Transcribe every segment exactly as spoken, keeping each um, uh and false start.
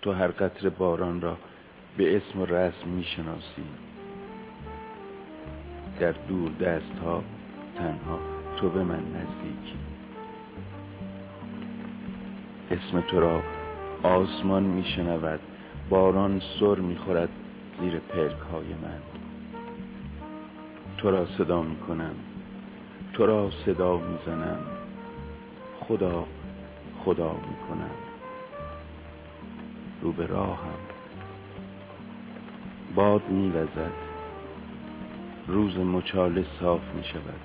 تو هر قطره باران را به اسم و رسم میشناسی. در دور دست ها تنها تو به من نزدیکی. اسم تو را آسمان میشنود، باران سر میخورد زیر پلک های من. تو را صدا میکنم، تو را صدا میزنم، خدا خدا میکنم. رو به راهم باد میوزد، روز مچاله صاف میشود.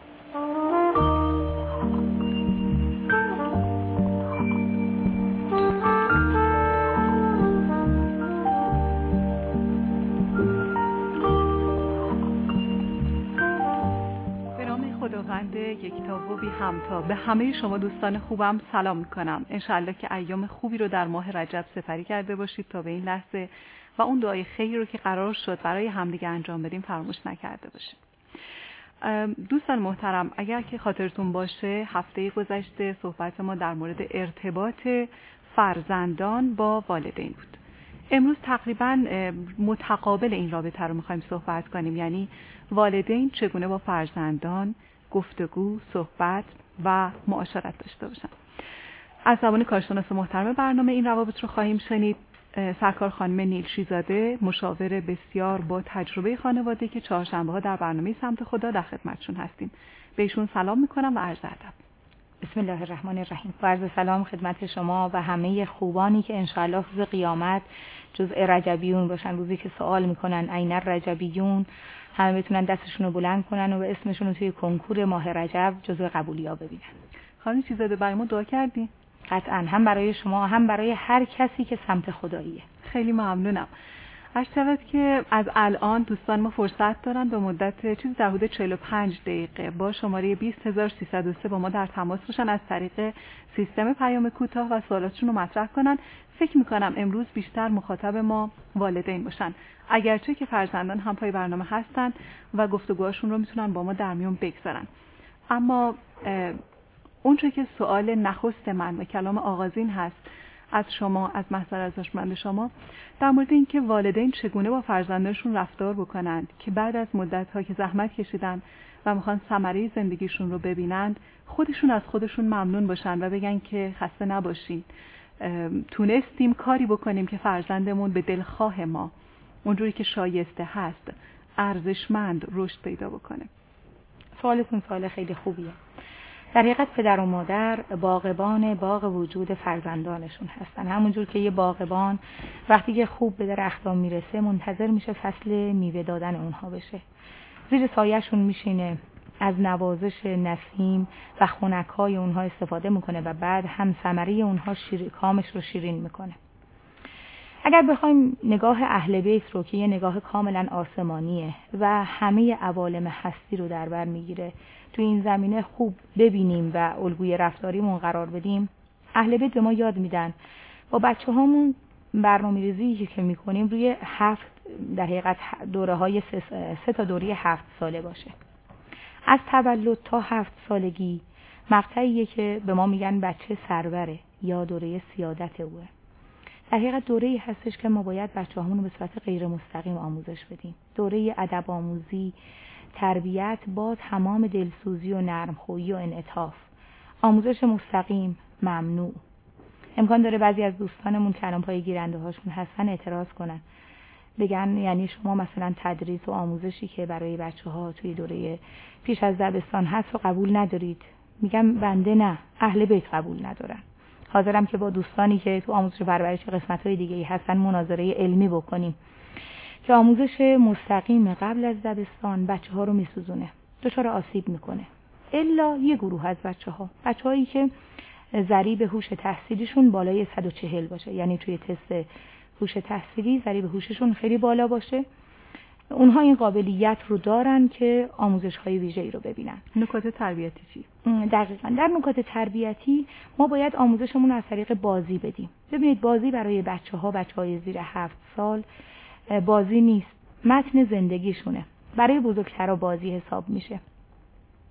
خداوند یکتا و بی همتا به همه شما دوستان خوبم سلام میکنم. انشالله که ایام خوبی رو در ماه رجب سپری کرده باشید تا به این لحظه و اون دعای خیری رو که قرار شد برای همدیگه انجام بدیم فراموش نکرده باشید. دوستان محترم، اگر که خاطرتون باشه هفته گذشته صحبت ما در مورد ارتباط فرزندان با والدین بود. امروز تقریبا متقابل این رابطه رو میخوایم صحبت کنیم، یعنی والدین چگونه با فرزندان گفتگو، صحبت و معاشرت داشته باشن. از زبان کارشناس محترم برنامه این روابط رو خواهیم شنید، سرکار خانم نیلشی زاده، مشاور بسیار با تجربه خانواده که چهارشنبه‌ها در برنامه سمت خدا در خدمتشون هستیم. به ایشون سلام میکنم و عرض ادب. بسم الله الرحمن الرحیم. و عرض سلام خدمت شما و همه خوبانی که انشاءالله روز قیامت جزء رجبیون باشن، روزی که سوال میکنن این الرجبیون، همه بتونن دستشون رو بلند کنن و اسمشون رو توی کنکور ماه رجب جزء قبولیا ببینن. خانم چیزاده برای ما دعا کردی؟ قطعا، هم برای شما هم برای هر کسی که سمت خداییه. خیلی ممنونم. عرض شود که از الان دوستان ما فرصت دارن به مدت چیزی در حدود چهل و پنج دقیقه با شماره بیست هزار و سیصد و سه با ما در تماس باشن، از طریق سیستم پیام کوتاه و سوالاتشون رو مطرح کنن. فکر میکنم امروز بیشتر مخاطب ما والدین باشن، اگرچه که فرزندان هم پای برنامه هستن و گفتگوهاشون رو میتونن با ما در میون بگذارن. اما اونچه که سوال نخست من و کلام آغازین هست از شما، از محضر ارزشمند شما، در مورد اینکه والدین چگونه با فرزندانشون رفتار بکنند که بعد از مدت‌ها که زحمت کشیدن و میخوان ثمره زندگیشون رو ببینند، خودشون از خودشون ممنون باشن و بگن که خسته نباشین، تونستیم کاری بکنیم که فرزندمون به دلخواه ما اونجوری که شایسته هست ارزشمند رشد پیدا بکنه. سوالتون سوال خیلی خوبیه. در حقیقت پدر و مادر باغبان باغ وجود فرزندانشون هستن. همونجور که یه باغبان وقتی که خوب به درخت‌ها میرسه منتظر میشه فصل میوه دادن اونها بشه، زیر سایه‌شون میشینه، از نوازش نسیم و خنک‌های اونها استفاده میکنه و بعد هم ثمره اونها شیر... کامش رو شیرین میکنه. اگر بخوایم نگاه اهل بیت رو که یه نگاه کاملا آسمانیه و همه عوالم هستی رو در بر میگیره تو این زمینه خوب ببینیم و الگوی رفتاریمون قرار بدیم، اهل بیت به ما یاد میدن با بچه هامون برنامه‌ریزی که میکنیم روی هفت در حقیقت دوره های سه, سه تا دوره هفت ساله باشه. از تولد تا هفت سالگی مقطعیه که به ما میگن بچه سروره یا دوره سیادت اوه. در حقیقت دوره‌ای هستش که ما باید بچه‌هامون رو به صورت غیر مستقیم آموزش بدیم. دوره ادب آموزی، تربیت با تمام دلسوزی و نرمخویی و انعطاف. آموزش مستقیم ممنوع. امکان داره بعضی از دوستانمون که الان پای گیرنده هاشون هستن اعتراض کنن، بگن یعنی شما مثلا تدریس و آموزشی که برای بچه‌ها توی دوره پیش از دبستان هست و قبول ندارید. میگم بنده نه، اهل بیت قبول ندارن. حاضرم که با دوستانی که تو آموزش و پرورش قسمت‌های دیگه‌ای هستن مناظره علمی بکنیم که آموزش مستقیم قبل از دبستان بچه‌ها رو میسوزونه، دچار آسیب میکنه. الا یه گروه از بچه‌ها، بچه‌هایی که ضریب هوش تحصیلیشون بالای صد و چهل باشه، یعنی توی تست هوش تحصیلی ضریب هوششون خیلی بالا باشه، اونها این قابلیت رو دارن که آموزش‌های ویژه‌ای رو ببینن. نکات تربیتی چی؟ دقیقاً در نکات تربیتی ما باید آموزشمون از طریق بازی بدیم. ببینید بازی برای بچه‌ها، بچه‌های زیر هفت سال بازی نیست، متن زندگیشونه. برای بزرگترها بازی حساب میشه.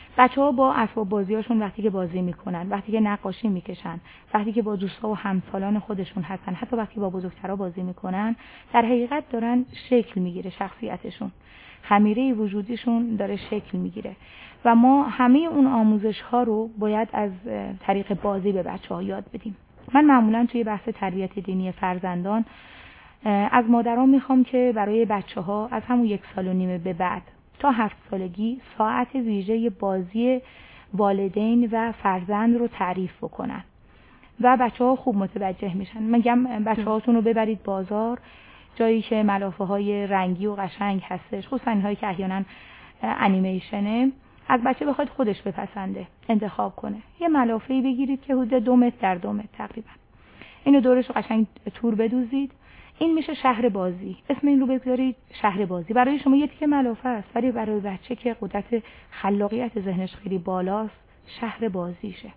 بچه‌ها با اسباب بازیاشون وقتی که بازی میکنن، وقتی که نقاشی میکشن، وقتی که با دوستا و همسالان خودشون هستن، حتی وقتی با بزرگترها بازی میکنن، در حقیقت دارن شکل میگیره شخصیتشون. خمیره وجودیشون داره شکل میگیره و ما همه اون آموزش ها رو باید از طریق بازی به بچه‌ها یاد بدیم. من معمولا توی بحث تربیت دینی فرزندان از مادران میخوام که برای بچه‌ها از همون یک سال و نیمه به بعد تا هفت سالگی ساعت ویژه بازی والدین و فرزند رو تعریف بکنن و بچه‌ها خوب متوجه میشن. میگم بچه‌هاتون رو ببرید بازار، جایی که ملافه های رنگی و قشنگ هستش، خصوصا اینهایی که احیانا انیمیشنه، از بچه بخواید خودش بپسنده، انتخاب کنه. یه ملافه‌ای بگیرید که حدود دو متر در دو متر تقریبا، اینو دورش رو قشنگ تور بدوزید، این میشه شهر بازی. اسم این رو بذارید شهر بازی. برای شما یه تیکه ملافه است، ولی برای بچه که قدرت خلاقیت ذهنش خیلی بالاست، شهر بازیشه.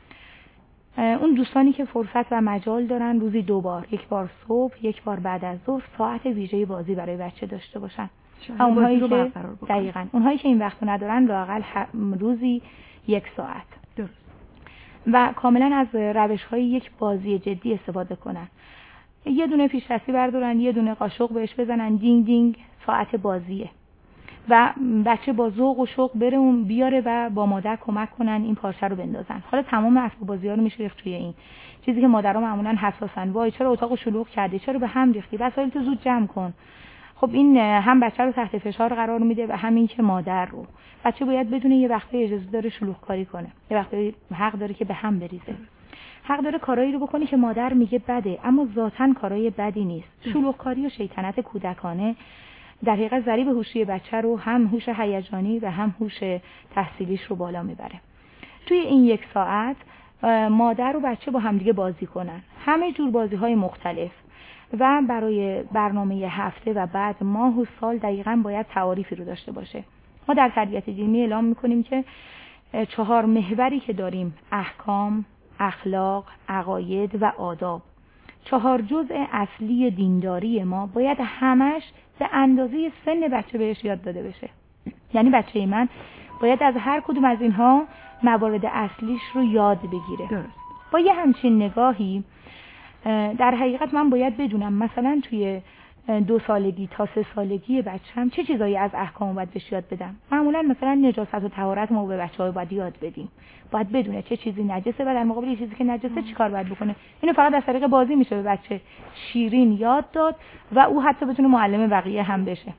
اون دوستانی که فرصت و مجال دارن روزی دو بار، یک بار صبح، یک بار بعد از ظهر، ساعت ویژه بازی برای بچه داشته باشن. اونهایی که دقیقاً اونهایی که این وقتو ندارن لااقل روزی یک ساعت. درست. و کاملا از روش‌های یک بازی جدی استفاده کنن. یه دونه پیشرفتی بردارن، یه دونه قاشق بهش بزنن، دینگ دینگ، ساعت بازیه. و بچه با ذوق و شوق بره اون بیاره و با مادر کمک کنن این پارچه رو بندازن. حالا تمام اسباب بازی‌ها رو میشه ریخت توی این چیزی که مادرها معمولاً حساسن. وای چرا اتاقو شلوغ کردی، چرا به هم ریختی، وسایل تو زود جمع کن. خب این هم بچه رو تحت فشار قرار میده و همین که مادر رو. بچه باید بدونه یه وقتی اجازه داره شلوغ کاری کنه، یه وقتی حق داره که به هم بریزه، حق داره کارایی رو بکنه که مادر میگه بده، اما ذاتاً کارای بدی نیست. شلوغ کاری و شیطنت کودکانه در حقیقت ضریب هوشی بچه رو هم هوش هیجانی و هم هوش تحصیلیش رو بالا میبره. توی این یک ساعت مادر و بچه با همدیگه بازی کنن، همه جور بازی‌های مختلف، و برای برنامه هفته و بعد ماه و سال دقیقاً باید تعاریفی رو داشته باشه. ما در تربیت دینی اعلام میکنیم که چهار محوری که داریم، احکام، اخلاق، عقاید و آداب، چهار جزء اصلی دینداری ما باید همش به اندازه سن بچه بهش یاد داده بشه. یعنی بچه من باید از هر کدوم از اینها موارد اصلیش رو یاد بگیره. درست. با یه همچین نگاهی در حقیقت من باید بدونم مثلا توی دو سالگی تا سه سالگی بچه‌م چه چیزایی از احکام باید بهش یاد بدم. معمولا مثلا نجاست و طهارت ما به بچه‌ها باید یاد بدیم، باید بدونه چه چیزی نجسه و در مقابل چیزی که نجسه چیکار باید بکنه. اینو فقط از طریق بازی میشه به بچه شیرین یاد داد و او حتی بتونه معلم بقیه هم بشه.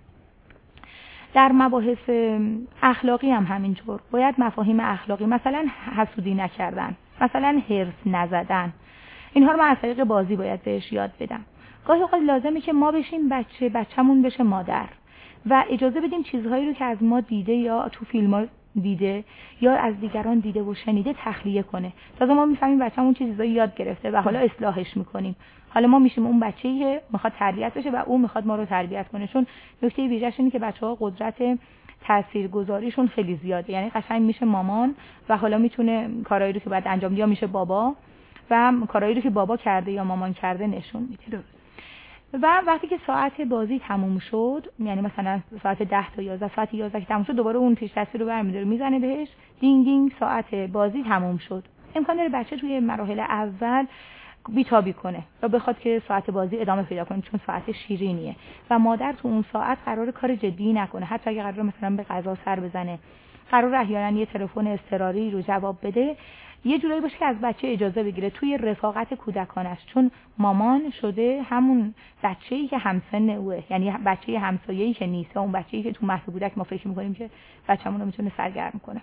در مباحث اخلاقی هم همینطور، باید مفاهیم اخلاقی، مثلا حسودی نکردن، مثلا حرص نزدن، اینها رو من از طریق بازی باید بهش یاد بدم. گاهی اوقات لازمه که ما بشیم بچه، بچه‌مون بشه مادر و اجازه بدیم چیزهایی رو که از ما دیده یا تو فیلم‌ها دیده یا از دیگران دیده و شنیده تخلیه کنه. تازه ما می‌فهمیم بچه‌مون چه چیزایی یاد گرفته و حالا اصلاحش می‌کنیم. حالا ما میشیم اون بچه‌ای که می‌خواد تربیت بشه و اون می‌خواد ما رو تربیت کنه. چون نکته ویژه‌ش اینه که بچه‌ها قدرت تاثیرگذاریشون خیلی زیاده. یعنی قشنگ میشه مامان و حالا میتونه کارهایی رو که باید انجام بده میشه بابا و کارهایی رو که بابا کرده یا مامان کرده نشون میده. و وقتی که ساعت بازی تموم شد، یعنی مثلا ساعت ده تا یازده، ساعت یازده که تموم شد، دوباره اون پیش دستی رو برمی‌داره میزنه بهش، دینگ دینگ، ساعت بازی تموم شد. امکان داره بچه توی مراحل اول بیتابی کنه و بخواد که ساعت بازی ادامه پیدا کنه چون ساعت شیرینیه و مادر تو اون ساعت قراره کار جدی نکنه، حتی اگه قراره مثلا به غذا سر بزنه، قراره احیانا یه تلفن اضطراری رو جواب بده، یه جورایی باشه که از بچه اجازه بگیره توی رفاقت کودکانش، چون مامان شده همون بچه‌ای که همسن اوه، یعنی بچه همسایه‌ای که نیست، اون بچه‌ای که تو مهد کودک ما فکر می‌کنیم که بچه‌مون رو میتونه سرگرم کنه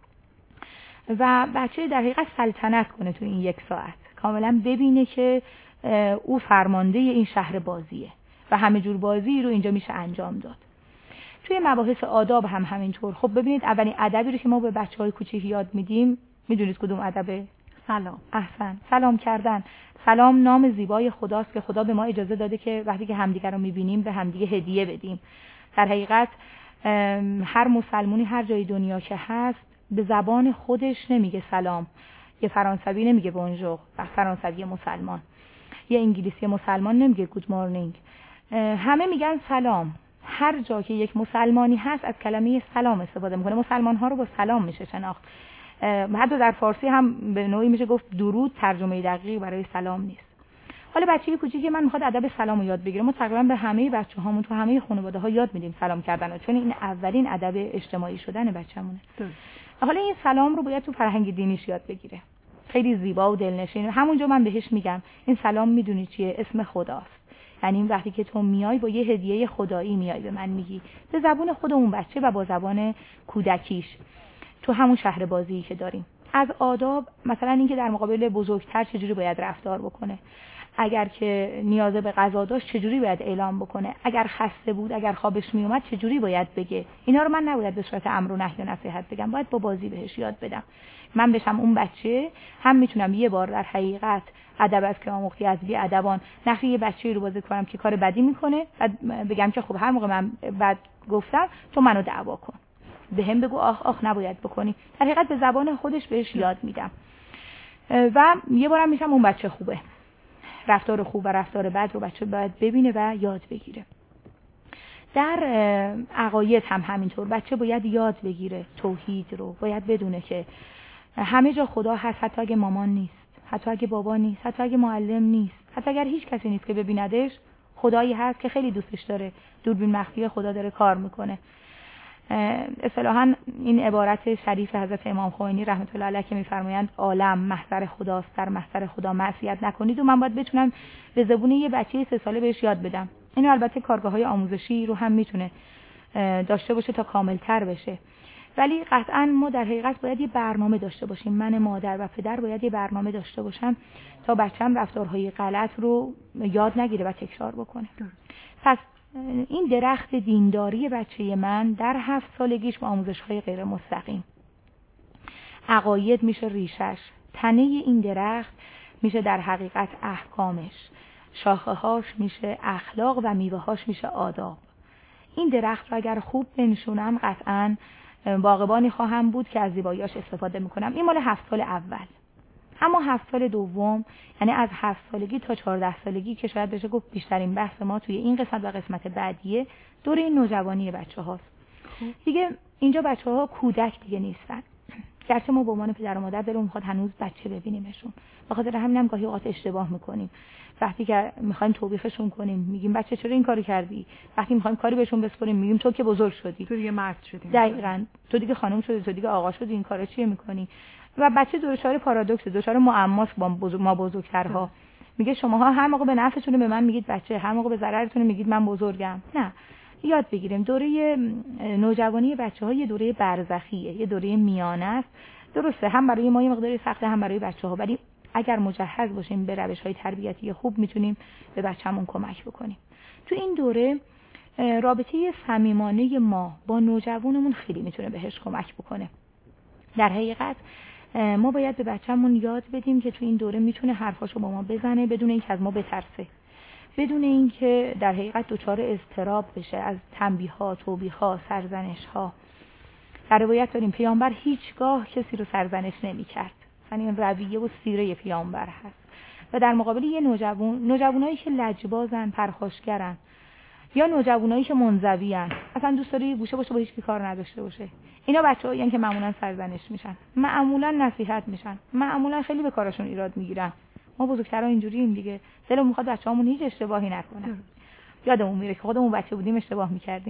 و بچه در حقیقت سلطنت کنه تو این یک ساعت، کاملا ببینه که او فرمانده این شهر بازیه و همه جور بازی رو اینجا میشه انجام داد. توی مباحث آداب هم همینطور. خب ببینید اولین ادبی رو که ما به بچه‌های کوچیک یاد میدیم میدونید کدوم ادبه؟ سلام. احسن، سلام کردن. سلام نام زیبای خداست که خدا به ما اجازه داده که وقتی که همدیگر رو میبینیم به همدیگه هدیه بدیم. در حقیقت هر مسلمانی هر جای دنیا که هست به زبان خودش نمیگه سلام. یه فرانسوی نمیگه بونژور، فرانسوی مسلمان. یه انگلیسی مسلمان نمیگه گود مورنینگ. همه میگن سلام. هر جا که یک مسلمانی هست از کلمه سلام استفاده میکنه. مسلمان ها رو با سلام میشه شناخت. حتی در فارسی هم به نوعی میشه گفت درود ترجمه دقیقی برای سلام نیست. حالا بچه‌ی کوچیکی من میخواد ادب سلام رو یاد بگیره. ما تقریبا به همه بچه‌هامون تو همه خانواده‌ها یاد میدیم سلام کردن، چون این اولین ادب اجتماعی شدن بچه‌مونه. حالا این سلام رو باید تو فرهنگ دینیش یاد بگیره. خیلی زیبا و دلنشین. همونجا من بهش میگم این سلام میدونی چیه؟ اسم خداست. یعنی این وقتی که تو میای با یه هدیه خدایی میای به من میگی به زبان خود اون بچه و با زبان کودکیش تو همون شهر بازی که داریم. از آداب مثلا اینکه در مقابل بزرگتر چجوری باید رفتار بکنه، اگر که نیاز به غذا داشت چجوری باید اعلام بکنه، اگر خسته بود، اگر خوابش میومد چجوری باید بگه. اینا رو من نباید به صورت امر و نهی و نصیحت بگم، باید با بازی بهش یاد بدم. من بشم اون بچه، هم میتونم یه بار در حقیقت ادب از که آموختی از بی ادبان نقشه یه بچه‌ای رو بازی کنم که کار بدی میکنه، بعد بگم که خب هر موقع من بد گفتم تو منو دعوا کن، به هم بگو آخ آخ نباید بکنی. در حقیقت به زبان خودش بهش یاد میدم و یه بارم میشم اون بچه خوبه. رفتار خوب و رفتار بد رو بچه باید ببینه و یاد بگیره. در عقاید هم همینطور، بچه باید یاد بگیره توحید رو، باید بدونه که همه جا خدا هست، حتی اگه مامان نیست، حتی اگه بابا نیست، حتی اگه معلم نیست، حتی اگر هیچ کسی نیست که ببیندش، خدایی هست که خیلی دوستش داره. دوربین مخفی خدا داره کار میکنه. اصطلاحاً این عبارت شریف حضرت امام خمینی رحمت الله علیه که میفرمایند عالم محضر خداست، در محضر خدا معصیت نکنید، و من باید بتونم به زبون یه بچه سه ساله بهش یاد بدم. اینو البته کارگاه‌های آموزشی رو هم میتونه داشته باشه تا کاملتر بشه، ولی قطعاً ما در حقیقت باید یه برنامه داشته باشیم. من مادر و پدر باید یه برنامه داشته باشم تا بچه‌م رفتارهای غلط رو یاد نگیره و تکرار بکنه. پس این درخت دینداری بچه من در هفت سالگیش با آموزش‌های غیر مستقیم، عقاید میشه ریشش، تنه این درخت میشه در حقیقت احکامش، شاخه‌هاش میشه اخلاق و میوه‌هاش میشه آداب. این درخت رو اگر خوب بنشونم قطعاً باغبانی خواهم بود که از زیبایی‌اش استفاده میکنم. این مال هفت سال اول. اما هفت سال دوم، یعنی از هفت سالگی تا چهارده سالگی که شاید بشه گفت بیشترین بحث ما توی این قسمت و قسمت بعدیه، دوره نوجوانی بچه هاست. دیگه اینجا بچه ها کودک دیگه نیستن، گرچه ما به عنوان پدر و مادر دلمون میخواد هنوز بچه ببینیمشون. به خاطر همین هم گاهی اوقات اشتباه میکنیم. وقتی که میخوایم توبیخشون کنیم میگیم بچه چرا این کارو کردی، وقتی میخوایم کاری بهشون بسپاریم میگیم تو که بزرگ شدی، تو دیگه مرد شدی، دقیقاً تو دیگه خانم شدی، تو دیگه آقا شدی، این کارا چیه میکنی؟ و بچه دچار پارادوکس، دچار معماست با بزرگ ما بزرگترها. میگه شماها هر موقع به نفعتون به من میگید بچه، هر موقع به ضررتون میگید من بزرگم. نه، یاد بگیریم دوره نوجوانی بچه‌ها یه دوره برزخیه، یه دوره میانه است. درسته هم برای ما یه مقداری سخته، هم برای بچه‌ها، ولی اگر مجهز باشیم به روش‌های تربیتی خوب میتونیم به بچه‌مون کمک بکنیم. تو این دوره رابطه صمیمانه ما با نوجوانمون خیلی میتونه بهش کمک بکنه. در حقیقت ما باید به بچه‌مون یاد بدیم که تو این دوره میتونه حرفاشو با ما بزنه بدون اینکه از ما بترسه، بدون اینکه در حقیقت دچار اضطراب بشه از تنبیه‌ها، توبیخ‌ها، سرزنش‌ها. در روایت داریم پیامبر هیچگاه کسی رو سرزنش نمی‌کرد. یعنی این رویه و سیره پیامبر هست. و در مقابل یه نوجوان، نوجوانایی که لجبازن، پرخاشگرن، یا نوجوانایی که منزوی‌ان، اصلا دوست داره یه گوشه باشه با هیچ کی کار نداشته باشه، اینا بچه‌هایی که معمولاً سرزنش میشن، معمولاً نصیحت میشن، معمولاً خیلی به کارشون ایراد میگیرن. ما بزرگترا اینجوریم دیگه، دلمون میخواد بچه‌هامون هیچ اشتباهی نکنن. یادمون میره که خودمون بچه بودیم اشتباه میکردیم.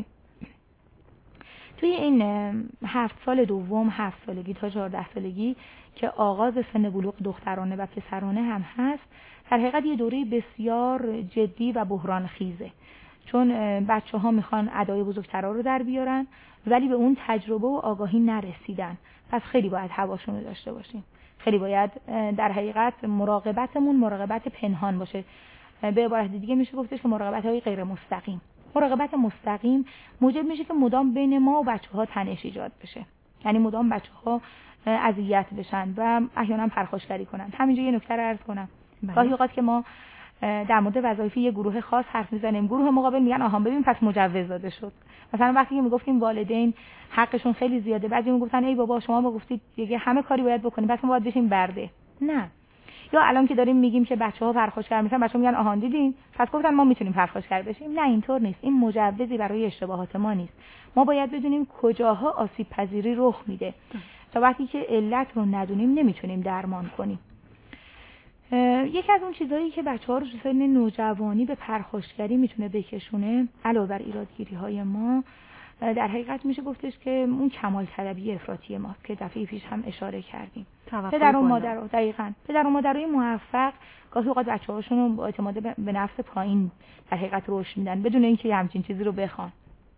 توی این هفت سال دوم، هفت سالگی تا چهارده سالگی که آغاز سن بلوغ دخترانه و پسرانه هم هست، در حقیقت یه دوره بسیار جدی و بحران خیزه، چون بچه ها میخوان ادای بزرگترها رو در بیارن ولی به اون تجربه و آگاهی نرسیدن. پس خیلی باید حواسشون رو داشته باشیم، خیلی باید در حقیقت مراقبتمون مراقبت پنهان باشه. به عبارت دیگه میشه گفتش که مراقبت های غیر مستقیم. مراقبت مستقیم موجب میشه که مدام بین ما و بچه ها تنش ایجاد بشه، یعنی مدام بچه ها اذیت بشن و احیانا پرخاشگری کنن. همینجا یه نکته رو عرض کنم، گاهی اوقات که ما در مورد وظایف یه گروه خاص حرف میزنیم، گروه مقابل میگن آها ببین پس مجوز داده شد. مثلا وقتی که میگفتیم والدین حقشون خیلی زیاده، بعضی میگفتن ای بابا شما ما گفتید دیگه همه کاری باید بکنیم پس ما باید بشیم برده. نه، یا الان که داریم میگیم که بچه‌ها پرخاشگر میشن، بچه‌ها میگن آهان دیدین پس گفتن ما میتونیم پرخاشگر بشیم. نه اینطور نیست، این مجوزی برای اشتباهات ما نیست. ما باید بدونیم کجاها آسیب پذیری رخ میده. تا وقتی که علت رو ندونیم نمیتونیم درمان کنیم. یکی از اون چیزایی که بچه‌ها رو تو سن نوجوانی به پرخاشگری میتونه بکشونه علاوه بر ایرادگیری‌های ما، در حقیقت میشه گفتش که اون کمال طلبی افراطی ماست که دفعه پیش هم اشاره کردیم. پدر و مادر دقیقاً پدر و مادرای موفق گاهی اوقات بچه‌هاشون رو با اعتماد به نفس پایین در حقیقت رشد میدن بدون اینکه همچین چیزی رو بخوان.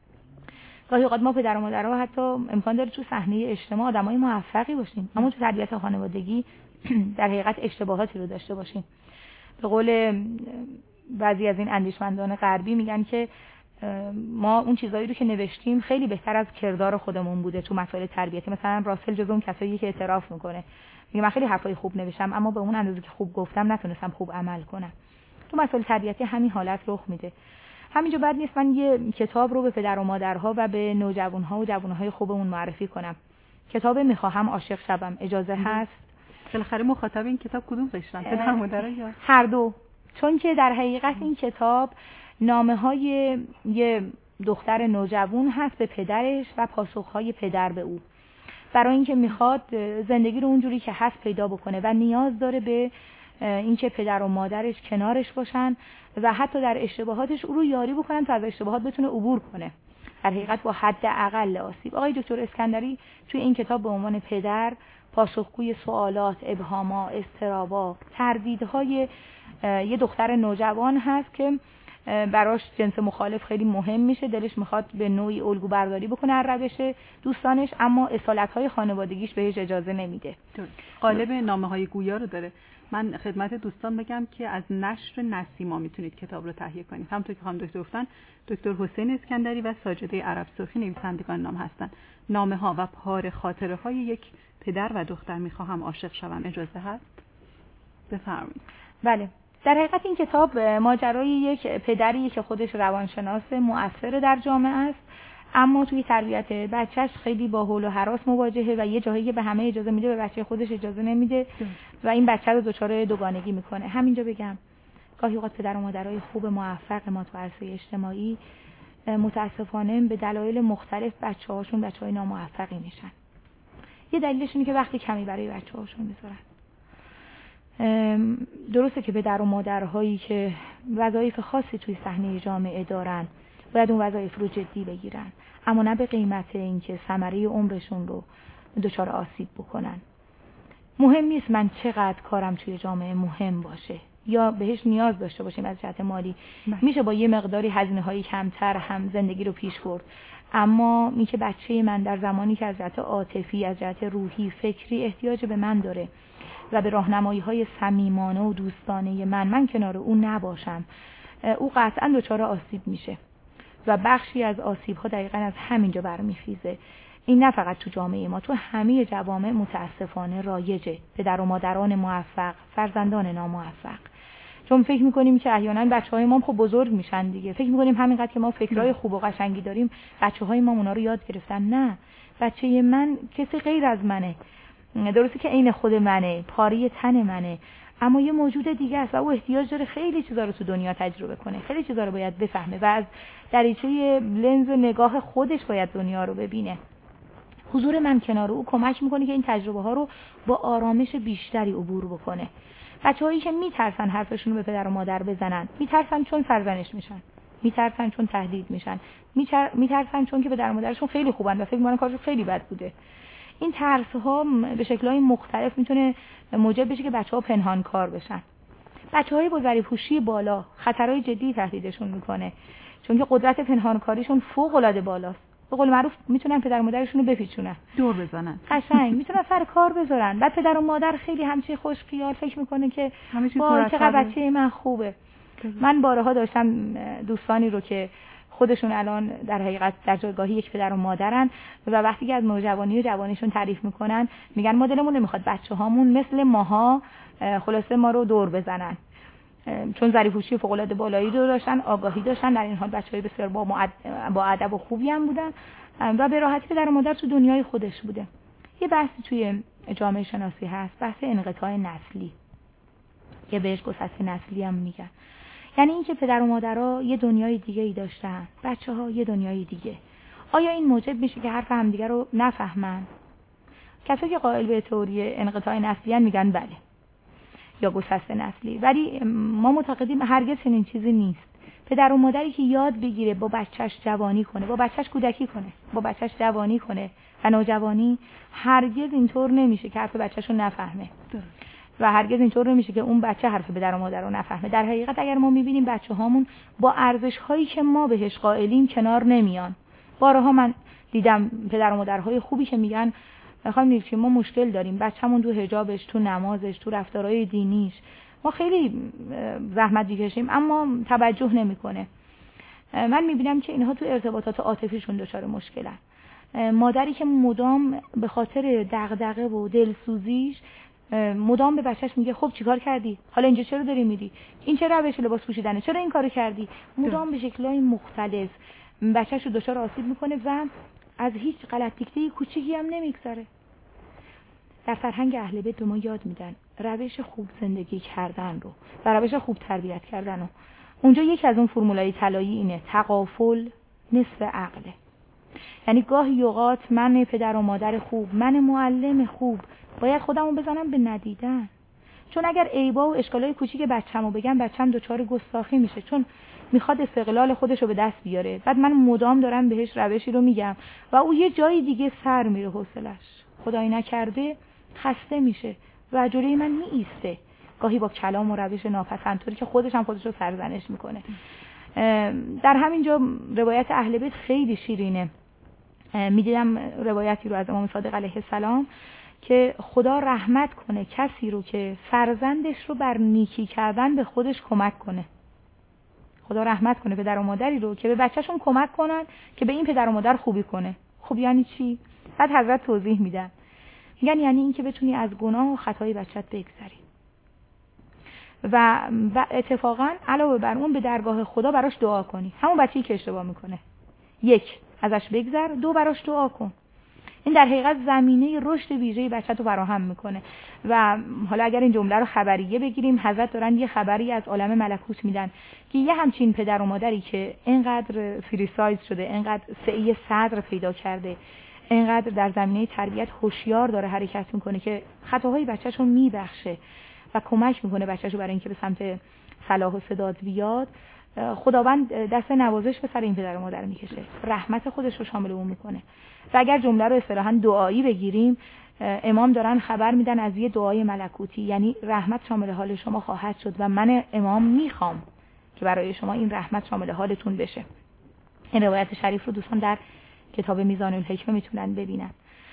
گاهی اوقات ما پدر و مادرها حتی امکان داره تو صحنه اجتماع آدمای موفقی باشیم اما تو تربیت خانوادگی در حقیقت اشتباهاتی رو داشته باشیم. به قول بعضی از این اندیشمندان غربی میگن که ما اون چیزایی رو که نوشتیم خیلی بهتر از کردار خودمون بوده تو مسائل تربیتی. مثلا راسل جزو اون کسایی که اعتراف میکنه میگه من خیلی حرفای خوب نوشتم اما به اون اندازه که خوب گفتم نتونستم خوب عمل کنم. تو مسائل تربیتی همین حالت رخ میده. همینجا بد نیست من یه کتاب رو به پدر و مادرها و به نوجوانها و جوانهای خوبمون معرفی کنم. کتاب میخواهم عاشق شوم. اجازه هست؟ بالاخره مخاطب این کتاب کدوم قشرن؟ پدر و مادر یا هر دو؟ چون که در حقیقت این کتاب نامه‌های یه دختر نوجوان هست به پدرش و پاسخ‌های پدر به او، برای اینکه میخواد زندگی رو اونجوری که هست پیدا بکنه و نیاز داره به اینکه پدر و مادرش کنارش باشن و حتی در اشتباهاتش او رو یاری بکنن تا از اشتباهات بتونه عبور کنه، در حقیقت با حد اقل آسیب. آقای دکتر اسکندری توی این کتاب به عنوان پدر پاسخگوی سوالات، ابهامات، اضطرابات، تردیدهای یه دختر نوجوان هست که براش جنس مخالف خیلی مهم میشه، دلش میخواد به نوعی الگو برداری بکنه از روش دوستانش اما اصالت‌های خانوادگیش بهش اجازه نمیده. قالب نامه‌های گویا رو داره. من خدمت دوستان بگم که از نشر نسیما میتونید کتاب رو تهیه کنید. همونطور که خانم دکتر گفتن دکتر حسین اسکندری و ساجده عرب سرخی نویسندگان نام هستن. نامه‌ها و پاره خاطره‌های یک پدر و دختر میخواهم عاشق شوم. اجازه هست؟ بفرمایید. بله. در حقیقت این کتاب ماجرای یک پدری که خودش روانشناس مؤثر در جامعه است اما توی تربیت بچهش خیلی با حول و هراس مواجهه و یه جایی که به همه اجازه میده به بچه خودش اجازه نمیده و این بچه رو دچار دوگانگی میکنه. همینجا بگم گاهی اوقات پدر و مادرای خوب موفق ما تو عرصه اجتماعی متاسفانه به دلایل مختلف بچه‌هاشون بچه‌های ناموفقی میشن. یه دلیلش اینه که وقتی کمی برای بچه‌هاشون میذارن. درسته که پدر و مادرهایی که وظایف خاصی توی صحنه جامعه دارن باید اون وظایف رو جدی بگیرن اما نه به قیمت اینکه ثمره عمرشون رو دچار آسیب بکنن. مهم نیست من چقدر کارم توی جامعه مهم باشه یا بهش نیاز داشته باشیم از جهت مالی. میشه با یه مقداری هزینه‌های کمتر هم زندگی رو پیش برد اما این که بچه من در زمانی که از جهت عاطفی، از جهت روحی، فکری احتیاج به من داره و به راهنمایی‌های صمیمانه و دوستانه من من کنار او نباشم او قطعاً دچار آسیب میشه و بخشی از آسیب‌ها دقیقاً از همینجا برمیخیزه. این نه فقط تو جامعه ما، تو همه جوامع متاسفانه رایجه. پدر و مادران موفق، فرزندان ناموفق. چون فکر می‌کنیم که احیانا بچه‌های ما خب بزرگ میشن دیگه. فکر می‌کنیم همینقدر که ما فکرای خوب و قشنگی داریم، بچه‌های ما اونا رو یاد گرفتن. نه. بچه من کسی غیر از منه. درسته که عین خود منه، پاره تن منه، اما یه موجود دیگه است و او احتیاج داره خیلی چیزا رو تو دنیا تجربه کنه، خیلی چیزا رو باید بفهمه و از دریچه لنز نگاه خودش باید دنیا رو ببینه. حضور من کنار او کمک میکنه که این تجربه ها رو با آرامش بیشتری عبور بکنه. بچه‌هایی که میترسن حرفشون رو به پدر و مادر بزنن، میترسن چون سرزنش میشن، میترسن چون تهدید میشن، میترسن چون که پدر و مادرشون خیلی خوبن و فکر میکنن کارشون خیلی بد بوده. این ترس ها به شکل‌های مختلف میتونه موجب بشه که بچه‌ها پنهان کار بشن. بچه‌های با ظریف‌هوشی بالا خطرهای جدی تهدیدشون میکنه چون که قدرت پنهانکاریشون فوق‌العاده بالاست. به قول معروف میتونن پدر و مادرشون رو بپیچونن، دور بزنن، قشنگ میتونن سر کار بذارن. بعد پدر و مادر خیلی همچین خوش خیال فکر میکنه که وای چقدر بچه من خوبه. من بارها داشتم دوستانی رو که خودشون الان در حقیقت در جایگاه یک پدر و مادرن و وقتی که از نوجوانی و جوانیشون تعریف میکنن میگن ما دلمون نمیخواد بچه‌هامون مثل ماها خلاصه ما رو دور بزنن، چون ظریف‌هوشی فوق‌العاده بالایی رو داشتن، آگاهی داشتن، در این حال بچه‌های بسیار با با ادب و خوبی هم بودن و به راحتی پدر و مادر تو دنیای خودش بوده. یه بحثی توی جامعه شناسی هست، بحث انقطاع نسلی. یا بهش گسسته نسلی هم میگن. یعنی اینکه پدر و مادرها یه دنیای دیگه ای داشتن، بچه‌ها یه دنیای دیگه. آیا این موجب میشه که حرف همدیگه رو نفهمن؟ کسایی که قائل به تئوری انقطاع نسلی میگن بله، یا گسسته نسلی، ولی ما معتقدیم هرگز چنین چیزی نیست. پدر و مادری که یاد بگیره با بچهش جوانی کنه، با بچهش کودکی کنه، با بچهش جوانی کنه و نوجوانی، هرگز اینطور نمیشه که حرف بچه‌شو نفهمه. و هرگز اینطور نمیشه که اون بچه حرف پدر و مادر رو نفهمه. در حقیقت اگر ما میبینیم بچه‌هامون با ارزش‌هایی که ما بهش قائلیم کنار نمیان. بارها من دیدم پدر و مادرهای خوبی که میگن خانم نیلچی ما مشکل داریم، بچه‌مون تو حجابش، تو نمازش، تو رفتارهای دینیش ما خیلی زحمت می‌کشیم اما توجه نمی‌کنه. من می‌بینم که اینها تو ارتباطات عاطفیشون دچار مشکلن. مادری که مدام به خاطر دغدغه و دلسوزیش مدام به بچهش میگه خب چیکار کردی؟ حالا اینجا چرا داری میری؟ این چه روش لباس پوشیدنه؟ چرا این کارو کردی؟ مدام به شکل‌های مختلف بچه‌ش رو دچار آسیب می‌کنه و از هیچ غلط دیکته کوچیکی هم نمیگذره. در فرهنگ اهل بیت به ما یاد میدن روش خوب زندگی کردن رو و روش خوب تربیت کردن رو. اونجا یکی از اون فرمولای طلایی اینه تغافل نصف عقله. یعنی گاهی اوقات من پدر و مادر خوب، من معلم خوب باید خودمو بزنم به ندیدن، چون اگر عیبا و اشکالای کوچیک بچه‌مو بگم بچه‌م دچار گستاخی میشه، چون میخواد استقلال خودش رو به دست بیاره. بعد من مدام دارم بهش روشی رو میگم و او یه جایی دیگه سر میره حوصله‌اش، خدای نکرده خسته میشه و جلوی من میایسته، گاهی با کلام و روش ناپسندطوری که خودش هم خودش رو سرزنش میکنه. در همین جا روایت اهل بیت خیلی شیرینه. میدیدم روایتی رو از امام صادق علیه السلام که خدا رحمت کنه کسی رو که فرزندش رو بر نیکی کردن به خودش کمک کنه. خدا رحمت کنه پدر و مادری رو که به بچه‌شون کمک کنن که به این پدر و مادر خوبی کنه. خب یعنی چی؟ بعد حضرت توضیح میدن، میگن یعنی این که بتونی از گناه و خطای بچت بگذری و اتفاقا علاوه بر اون به درگاه خدا براش دعا کنی. همون بچه‌ای که اشتباه میکنه، یک ازش بگذر، دو براش دعا کن. این در حقیقت زمینه رشد ویژه‌ای بچه‌تو فراهم میکنه. و حالا اگر این جمله رو خبریه بگیریم، حضرت دارن یه خبری از عالم ملکوت میدن که یه همچین پدر و مادری که اینقدر فری سایز شده، اینقدر سعی صدر پیدا کرده، اینقدر در زمینه تربیت هوشیار داره حرکت میکنه که خطاهای بچه‌شو میبخشه و کمک میکنه بچه‌شو برای اینکه به سمت صلاح و سداد بیاد، خداوند دست نوازش به سر این پدر و مادر میکشه، رحمت خودش رو شامل اون میکنه. و اگر جمله رو اصطلاحاً دعایی بگیریم، امام دارن خبر میدن از یه دعای ملکوتی، یعنی رحمت شامل حال شما خواهد شد و من امام میخوام که برای شما این رحمت شامل حالتون بشه. این روایت شریف رو دوستان در کتاب میزان الحکمه میتونن ببینن.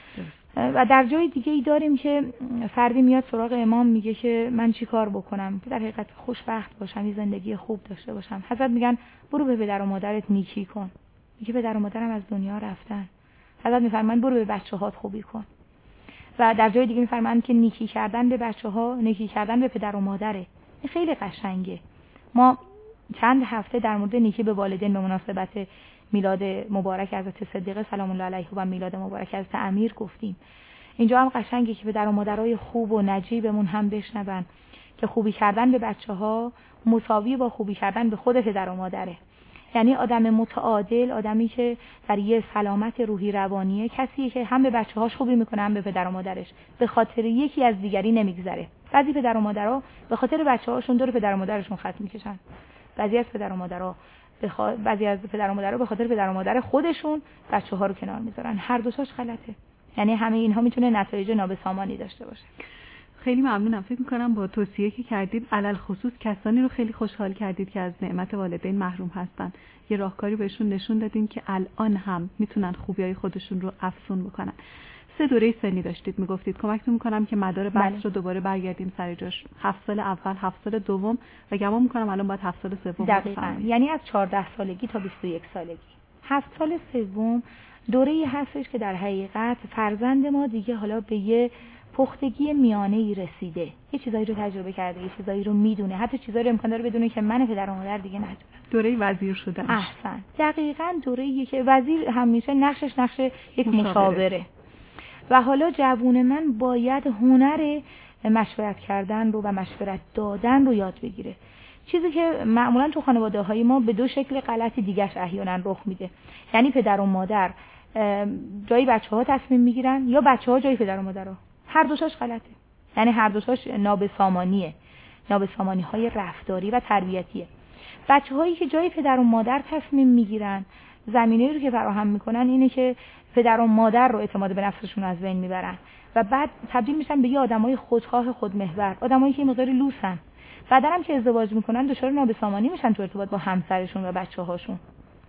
و در جای دیگه ای داریم که فردی میاد سراغ امام میگه که من چی کار بکنم که در حقیقت خوشبخت باشم، یه زندگی خوب داشته باشم. حضرت میگن برو به پدر و مادرت نیکی کن. میگه پدر و مادرم از دنیا رفتن. حضرت میفرمایند برو به بچه‌هات خوبی کن. و در جای دیگه میفرمایند که نیکی کردن به بچه‌ها، نیکی کردن به پدر و مادره. این خیلی قشنگه. ما چند هفته در مورد نیکی به والدین به مناسبت میلاد مبارک حضرت صدیقه سلام الله علیه و میلاد مبارک حضرت امیر گفتیم. اینجا هم قشنگه که پدر و مادرای خوب و نجیبمون هم بشنون که خوبی کردن به بچه‌ها مساوی با خوبی کردن به خود پدر و مادره. یعنی آدم متعادل، آدمی که در یه سلامت روحی روانیه، کسیه که هم به بچه‌هاش خوبی میکنه هم به پدر و مادرش، به خاطر یکی از دیگری نمیگذره. بعضی پدر و مادرها به خاطر بچه‌هاشون دور پدر و مادرشون خط میکشن. بعضی از پدر و مادرها بخ... بعضی از پدر و مادرها به خاطر پدر و مادر خودشون بچه‌ها رو کنار میذارن. هر دو تاش غلطه. یعنی همه اینها میتونه نتایج نابسامانی داشته باشه. خیلی ممنونم. فکر می‌کنم با توصیه که کردید علل خصوص کسانی رو خیلی خوشحال کردید که از نعمت والدین محروم هستن. یه راهکاری بهشون نشون دادین که الان هم میتونن خوبیای خودشون رو افزون بکنن. سه دوره سنی داشتید میگفتید. کمکتون میکنم که مدار بحث رو دوباره برگردیم سر جاش. هفت سال اول، هفت سال دوم و گمان میکنم الان باید هفت سال سوم. دقیقاً. یعنی از چهارده سالگی تا بیست و یک سالگی. هفت سال سوم دوره‌ای هستش که در حقیقت فرزند ما دیگه حالا به یه پختگی میانه‌ای رسیده. یه چیزایی رو تجربه کرده، یه چیزایی رو میدونه، حتی چیزایی رو امکان داره بدونه که من پدر و مادر دیگه ندونم. دوره وزیر شدن. احسن. دقیقاً دوره‌ای که وزیر همیشه نقشش نقش یک مشاوره. و حالا جوون من باید هنر مشورت کردن رو و مشورت دادن رو یاد بگیره. چیزی که معمولا تو خانواده‌های ما به دو شکل غلطی دیگه‌اش احیانا رخ میده. یعنی پدر و مادر جای بچه‌ها تصمیم میگیرن یا بچه‌ها جای پدر و مادرها. هر دوتاش غلطه. یعنی هر دوتاش نابسامانیه. نابسامانی‌های رفتاری و تربیتیه. بچه‌هایی که جای پدر و مادر تصمیم میگیرن، زمینه‌ای رو که فراهم میکنن اینه که پدر و مادر رو اعتماد به نفسشون از بین میبرن و بعد تبدیل میشن به یه آدمای خودخواه خودمحور، آدمایی که مقدار لوسن. بعدن هم که ازدواج میکنن دچار نابسامانی میشن تو ارتباط با همسرشون و بچه‌هاشون.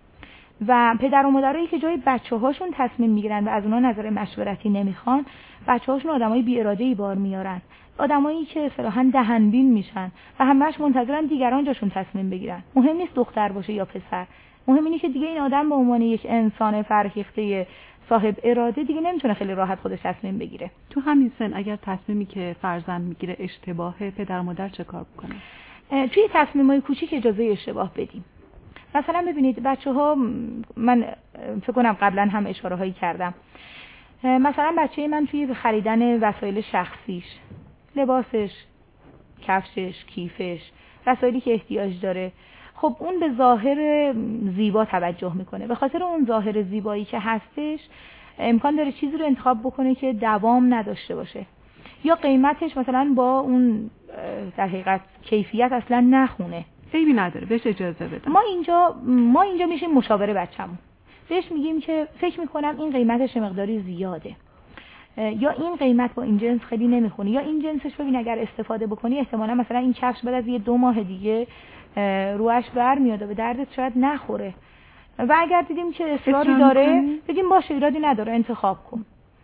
و پدر و مادرایی که جای بچه‌هاشون تصمیم میگیرن و از اونها نظر مشورتی نمیخوان، بچه‌هاشون آدمای بی اراده‌ای بار میارن، آدمایی که اصطلاحاً دهنبین میشن و همش منتظرن دیگران جاشون تصمیم بگیرن. مهم نیست دختر باشه یا پسر، مهم اینه که دیگه این آدم به عنوان یک انسان فرهیخته صاحب اراده دیگه نمیتونه خیلی راحت خودش تصمیم بگیره. تو همین سن اگر تصمیمی که فرزند میگیره اشتباهه، پدر و مادر چه کار بکنه؟ توی تصمیم‌های کوچیک اجازه اشتباه بدیم. مثلا ببینید بچه‌ها، من فکر کنم قبلا هم اشاره هایی کردم، مثلا بچه من توی خریدن وسایل شخصیش، لباسش، کفشش، کیفش، وسایلی که احتیاج داره، خب اون به ظاهر زیبا توجه میکنه. به خاطر اون ظاهر زیبایی که هستش امکان داره چیزی رو انتخاب بکنه که دوام نداشته باشه یا قیمتش مثلا با اون در حقیقت کیفیت اصلا نخونه. عیبی نداره، بهش اجازه بده. ما اینجا ما اینجا میشیم مشاور بچه‌مون، بهش میگیم که فکر میکنم این قیمتش مقداری زیاده، یا این قیمت با این جنس خیلی نمیخونه، یا این جنسش ببین اگر استفاده بکنی احتمالاً مثلا این کفش بعد از یه دو ماه دیگه روش برمیاد و به دردت شاید نخوره. و اگر دیدیم که اصراری داره بگیم باشه ایرادی نداره انتخاب کن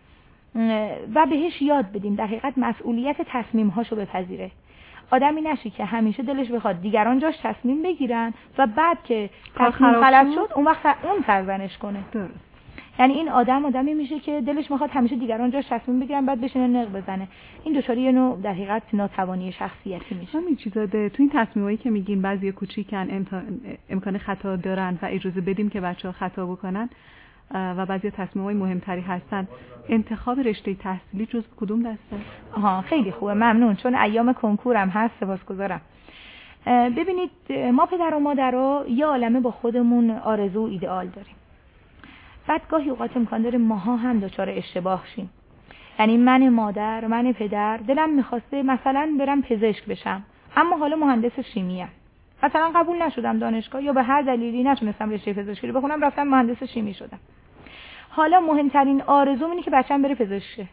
و بهش یاد بدیم در حقیقت مسئولیت تصمیم‌هاشو بپذیره. آدمی نشی که همیشه دلش بخواد دیگران جاش تصمیم بگیرن و بعد که تصمیم غلط شد اون وقت اون سرزنش کنه. درست. یعنی این آدم آدمی میشه که دلش میخواد همیشه دیگران جاش تصمیم بگیرن بعد بشینه نق بزنه. این دوچاری یه نوع در حقیقت ناتوانی شخصیتی میشه. همین چیزا ده تو این تصمیمایی که میگین بعضی کوچیکن امکان امکان خطا دارن و اجازه بدیم که بچه‌ها خطا بکنن و بعضی تصمیمای مهمتری هستن. انتخاب رشته تحصیلی جزو کدوم دسته؟ آها خیلی خوبه، ممنون، چون ایام کنکورم هست، سپاسگزارم. ببینید ما پدر و مادرها یه عالمه با خودمون آرزو و ایدئال داریم. بعد گاهی اوقات امکان داره ماها هم دچار اشتباه شیم. یعنی من مادر، من پدر دلم میخواسته مثلا برم پزشک بشم، اما حالا مهندس شیمیام. مثلا قبول نشدم دانشگاه یا به هر دلیلی نتونستم رشته پزشکی رو بخونم، رفتم مهندس شیمی شدم. حالا مهمترین آرزوم اینه که بچه‌م بره پزشک.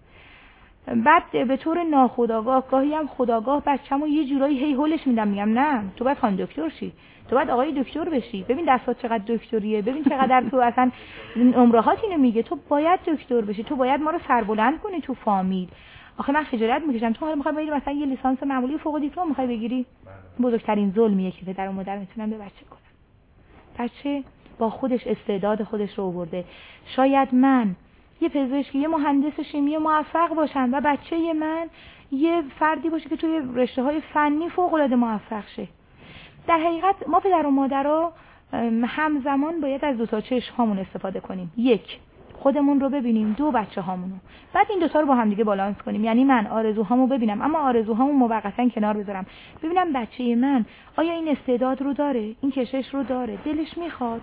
بعد به طور ناخودآگاه گاهی هم خودآگاه بچه‌مو یه جورایی هی هولش میدم، میگم نه تو باید خانم دکتر شی، تو باید آقای دکتر بشی، ببین دستات چقدر دکتریه، ببین چقدر تو اصلا نمره‌هات اینو میگه، تو باید دکتر بشی، تو باید ما رو سربلند کنی تو فامیل. آخه من خجالت میکشم، تو حالا میخوای بری مثلا یه لیسانس معمولی فوق دیپلم میخوای بگیری؟ بزرگترین ظلمیه که پدر و مادر میتونن به بچه کنن. بچه با خودش استعداد خودش رو آورده. شاید من یه پزشک، یه مهندس شیمی موفق باشم و بچه من یه فردی باشه که توی رشته‌های فنی فوق‌العاده موفق شه. در حقیقت ما پدر و مادرها همزمان باید از دو تا چشم هامون استفاده کنیم. یک، خودمون رو ببینیم، دو بچه هامونو. بعد این دوتا رو با هم دیگه بالانس کنیم. یعنی من آرزوهامو ببینم اما آرزوهامو موقتا کنار بذارم. ببینم بچه من آیا این استعداد رو داره، این کشش رو داره، دلش میخواد.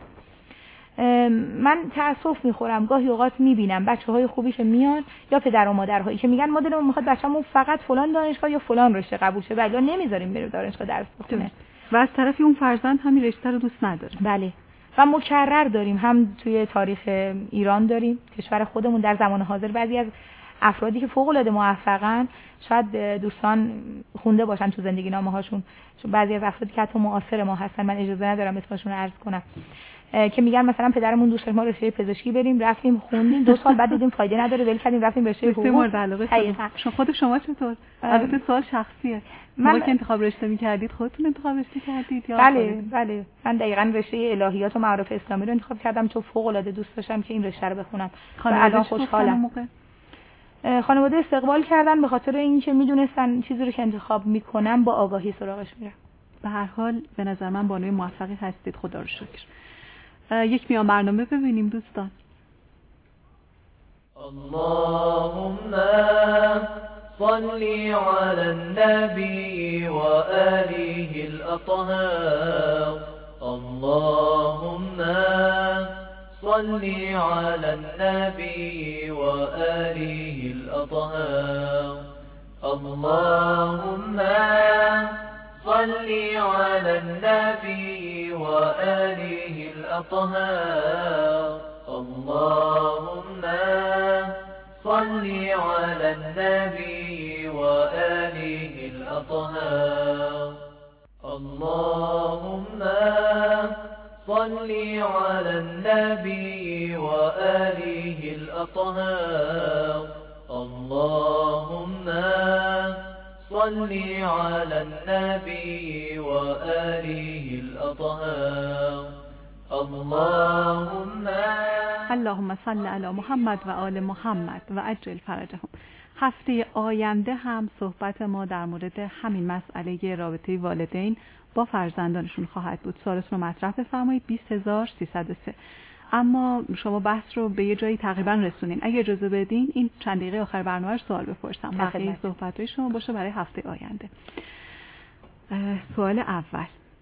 من تأسف میخورم گاهی اوقات میبینم بچه‌های خوبی که میان یا پدر و مادرهایی که میگن ما دلمون میخواد بچه‌مون فقط فلان دانشگاه یا فلان رشته قبول شه، ولی نمیذاریم بره دانشگاه درس بخونه. و از طرفی اون فرزند همین رشته رو دوست نداره. بله. و مکرر داریم، هم توی تاریخ ایران داریم، کشور خودمون در زمان حاضر بعضی از افرادی که فوق العاده موفقن، شاید دوستان خونده باشن تو زندگی نامه هاشون، چون بعضی از افرادی که حتی معاصر ما هستن، من اجازه ندارم اسمشون رو عرض کنم، که میگن مثلا پدرمون دوست داشت ما رشته پزشکی بریم، رفتیم خوندیم، دو سال بعد دیدیم فایده نداره، ول کردیم رفتیم رشته حقوق. مورد علاقه شما. خود شما چطور؟ البته سوال شخصیه. ما که انتخاب رشته می‌کردید خودتون انتخاب رشته کردید یا بله بله من دقیقاً رشته الهیات و معارف اسلامی رو انتخاب کردم، چون فوق‌العاده دوست داشتم که این رشته رو بخونم. الان خوشحالم. خانواده استقبال کردن به خاطر اینکه میدونستن چیزی رو که انتخاب میکنم با آگاهی سراغش میرم. به هر حال به نظر من بانوی موفقی هستید، خدا رو شکر. یک میان برنامه ببینیم دوستان. اللهم صل على النبي وآله الأطهار اللهم صل على النبي وآله الأطهار اللهم صل على النبي وآله الأطهار اللهم صل على النبي وآله الأطهار اللهم صل على النبي وآله الأطهار اللهم صل على النبي وآله الأطهار اللهم اللهم صل علی محمد و آل محمد و عجل فرجهم. هفته آینده هم صحبت ما در مورد همین مسئله رابطه والدین با فرزندانشون خواهد بود. سوالتون رو مطرح بفرمایید. بیست هزار و سیصد و سه. اما شما بحث رو به یه جایی تقریبا رسونین. اگه اجازه بدین این چند دقیقه آخر برنامه رو سوال بپرسم. بقیه صحبت‌های شما باشه برای هفته آینده. سوال اول.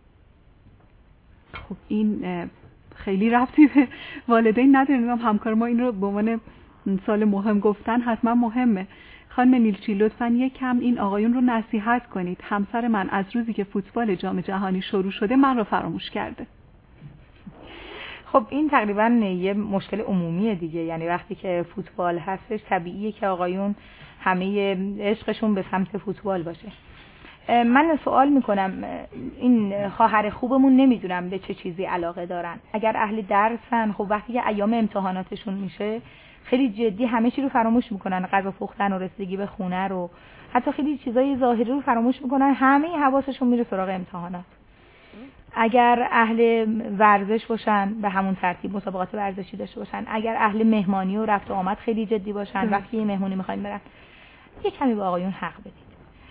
خب این خیلی ربطی به والدین نداره. نمیدونم همکار ما این رو به عنوان سوال مهم گفتن، حتما مهمه. خانم نیلچی لطفاً یک کم این آقایون رو نصیحت کنید. همسر من از روزی که فوتبال جام جهانی شروع شده من رو فراموش کرده. خب این تقریبا یه مشکل عمومیه دیگه. یعنی وقتی که فوتبال هستش طبیعیه که آقایون همه عشقشون به سمت فوتبال باشه. من سوال میکنم این خواهر خوبمون نمیدونم به چه چیزی علاقه دارن. اگر اهل درسن خب وقتی که ایام امتحاناتشون میشه خیلی جدی همه چی رو فراموش میکنن، غذا پختن و رسیدگی به خونه رو، حتی خیلی چیزای ظاهری رو فراموش میکنن، همه حواسشون میره سراغ امتحانات. اگر اهل ورزش باشن به همون ترتیب مسابقات ورزشی داشته باشن، اگر اهل مهمانی و رفت و آمد خیلی جدی باشن، وقتی یه مهمونی میخواین برن یه کمی به آقایون حق بدید.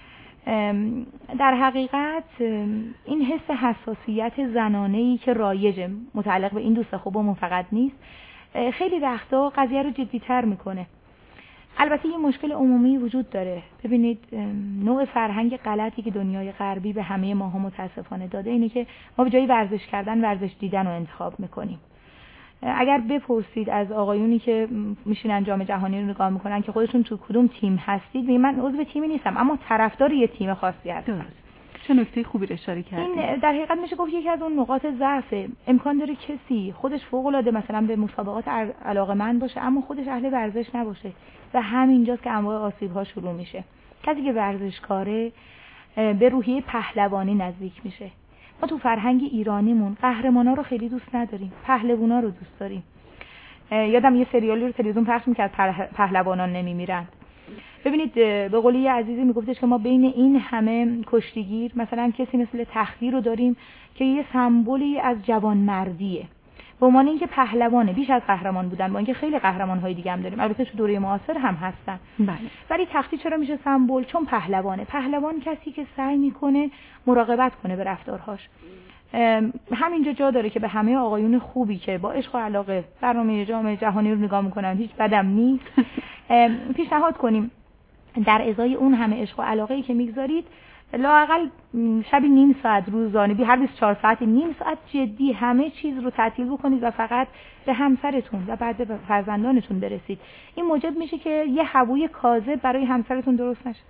در حقیقت این حس حساسیت زنانه‌ای که رایجه متعلق به این دوست خوبمون فقط نیست، خیلی وقتا قضیه رو جدی‌تر میکنه. البته یه مشکل عمومی وجود داره. ببینید نوع فرهنگ غلطی که دنیای غربی به همه ماها متاسفانه داده اینه که ما به جای ورزش کردن ورزش دیدن رو انتخاب میکنیم. اگر بپرسید از آقایونی که میشینن جام جهانی رو نگاه میکنن که خودشون تو کدوم تیم هستید، میگن من عضو تیمی نیستم اما طرفدار یه تیم خاصی هستم. چه نکته خوبی رو اشاره کردید. این در حقیقت میشه گفت یکی از اون نقاط ضعفه. امکان داره کسی خودش فوق العاده مثلا به مسابقات علاقه‌مند باشه اما خودش اهل ورزش نباشه و همینجاست که انواع آسیب‌ها شروع میشه. کسی که ورزشکاره به روحیه پهلوانی نزدیک میشه. ما تو فرهنگ ایرانیمون قهرمانا رو خیلی دوست نداریم، پهلوانا رو دوست داریم. یادم یه سریالی رو تلویزیون پخش میکرد پهلوانان نمیمیرند. ببینید به قولی یه عزیزی میگفتش که ما بین این همه کشتیگیر مثلا کسی مثل تختی رو داریم که یه سمبولی از جوانمردیه، به عنوان اینکه پهلوانه، بیش از قهرمان بودن، با اینکه خیلی قهرمان‌های دیگه هم داریم، البته تو دوره معاصر هم هستن. بله. ولی تختی چرا میشه سمبل؟ چون پهلوانه. پهلوان کسی که سعی میکنه مراقبت کنه به رفتارهاش. همینجا جا داره که به همه آقایون خوبی که با عشق و علاقه برنامه جام جهانی رو نگاه میکنن، هیچ بدم نیست، پیشنهاد کنیم در ازای اون همه عشق و علاقه‌ای که میگذارید لااقل شبی نیم ساعت روزانه، هر بیست و چهار ساعتی نیم ساعت جدی همه چیز رو تعطیل بکنید و فقط به همسرتون و بعد به فرزندانتون برسید. این موجب میشه که یه هووی کاذب برای همسرتون درست نشه.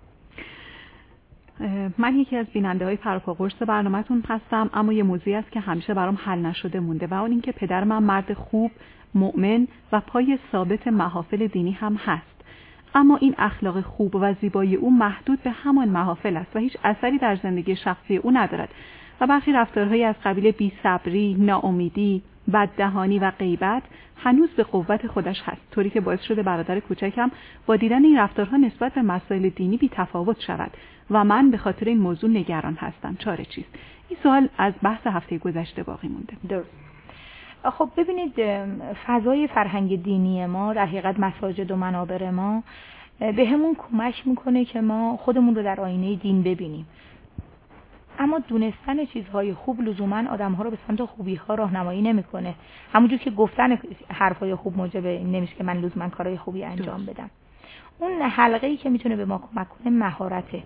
من یکی از بیننده های پرپا قرص برنامه‌تون هستم، اما یه موضوعی است که همیشه برام حل نشده مونده و اون این که پدر من مرد خوب، مؤمن و پای ثابت محافل دینی هم هست، اما این اخلاق خوب و زیبایی او محدود به همان محافل است و هیچ اثری در زندگی شخصی او ندارد و برخی رفتارهایی از قبیل بی‌صبری، ناامیدی، بددهانی و غیبت هنوز به قوت خودش هست، طوری که باعث شده برادر کوچکم با دیدن این رفتارها نسبت به مسائل دینی بی تفاوت شود و من به خاطر این موضوع نگران هستم. چاره چیست؟ این سوال از بحث هفته گذشته باقی مونده. درست. خب ببینید فضای فرهنگ دینی ما، در حقیقت مساجد و منابر ما به همون کمک میکنه که ما خودمون رو در آینه دین ببینیم، اما دونستن چیزهای خوب لزوما آدم‌ها رو به سمت خوبی‌ها راهنمایی نمی‌کنه. همونجور که گفتن حرفای خوب موجب این نمیشه که من لزوما کارهای خوبی انجام بدم. اون حلقه‌ای که میتونه به ما کمک کنه مهارته.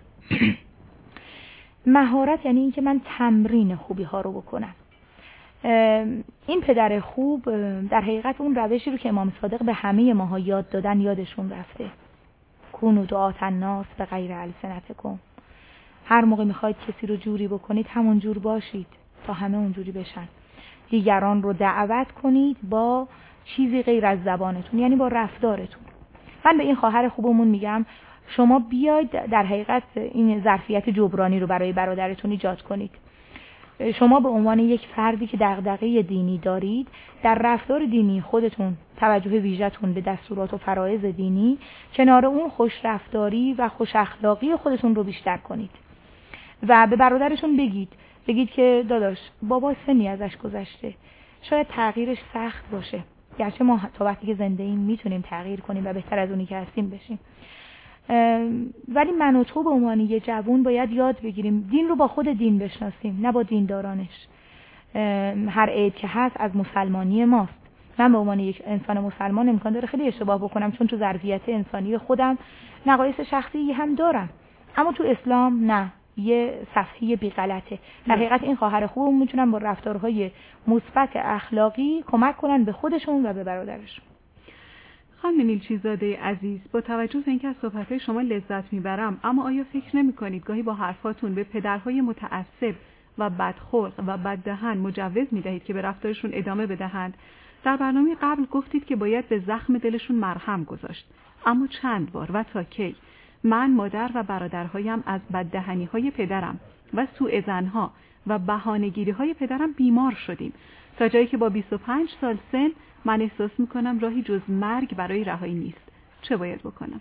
مهارت یعنی اینکه من تمرین خوبی ها رو بکنم. این پدر خوب در حقیقت اون روشی رو که امام صادق به همه ماها یاد دادن یادشون رفته. کونوا دعاة الناس بغیر السنتکم. هر موقع میخواید کسی رو جوری بکنید همون جور باشید تا همه اونجوری بشن. دیگران رو دعوت کنید با چیزی غیر از زبانتون، یعنی با رفتارتون. من به این خواهر خوبمون میگم شما بیاید در حقیقت این ظرفیت جبرانی رو برای برادرتون ایجاد کنید. شما به عنوان یک فردی که دغدغه دینی دارید، در رفتار دینی خودتون توجه ویژه‌تون به دستورات و فرایض دینی، کنار اون خوش رفتاری و خوش اخلاقی خودتون رو بیشتر کنید و به برادرتون بگید بگید که داداش بابا سنی ازش گذشته، شاید تغییرش سخت باشه، گرچه ما تا وقتی که زنده ایم میتونیم تغییر کنیم و بهتر از اونی که هستیم بشیم، ولی من و تو به عنوان یه جوون باید یاد بگیریم دین رو با خود دین بشناسیم، نه با دیندارانش. هر عیب که هست از مسلمانی ماست. من به عنوان یک انسان مسلمان امکان داره خیلی اشتباه بکنم، چون تو ظرفیت انسانی خودم نقایص شخصی هم دارم، اما تو اسلام نه، یه صفحه بی غلطه. در حقیقت این خواهر خوبم میتونن با رفتارهای مثبت اخلاقی کمک کنن به خودشون و به برادرشون. خانم نیلچیزاده عزیز، با توجه به اینکه از صحبت‌های شما لذت میبرم، اما آیا فکر نمی‌کنید گاهی با حرفاتون به پدرهای متعصب و بدخلق و بددهن مجوز میدهید که به رفتارشون ادامه بدهند؟ در برنامه قبل گفتید که باید به زخم دلشون مرهم گذاشت، اما چند بار و تا کی؟ من، مادر و برادرهایم از بددهنی‌های پدرم و سوء ظن‌ها و بهانه‌گیری‌های پدرم بیمار شدیم، تا جایی که با بیست و پنج سال سن من احساس میکنم راهی جز مرگ برای رهایی نیست. چه باید بکنم؟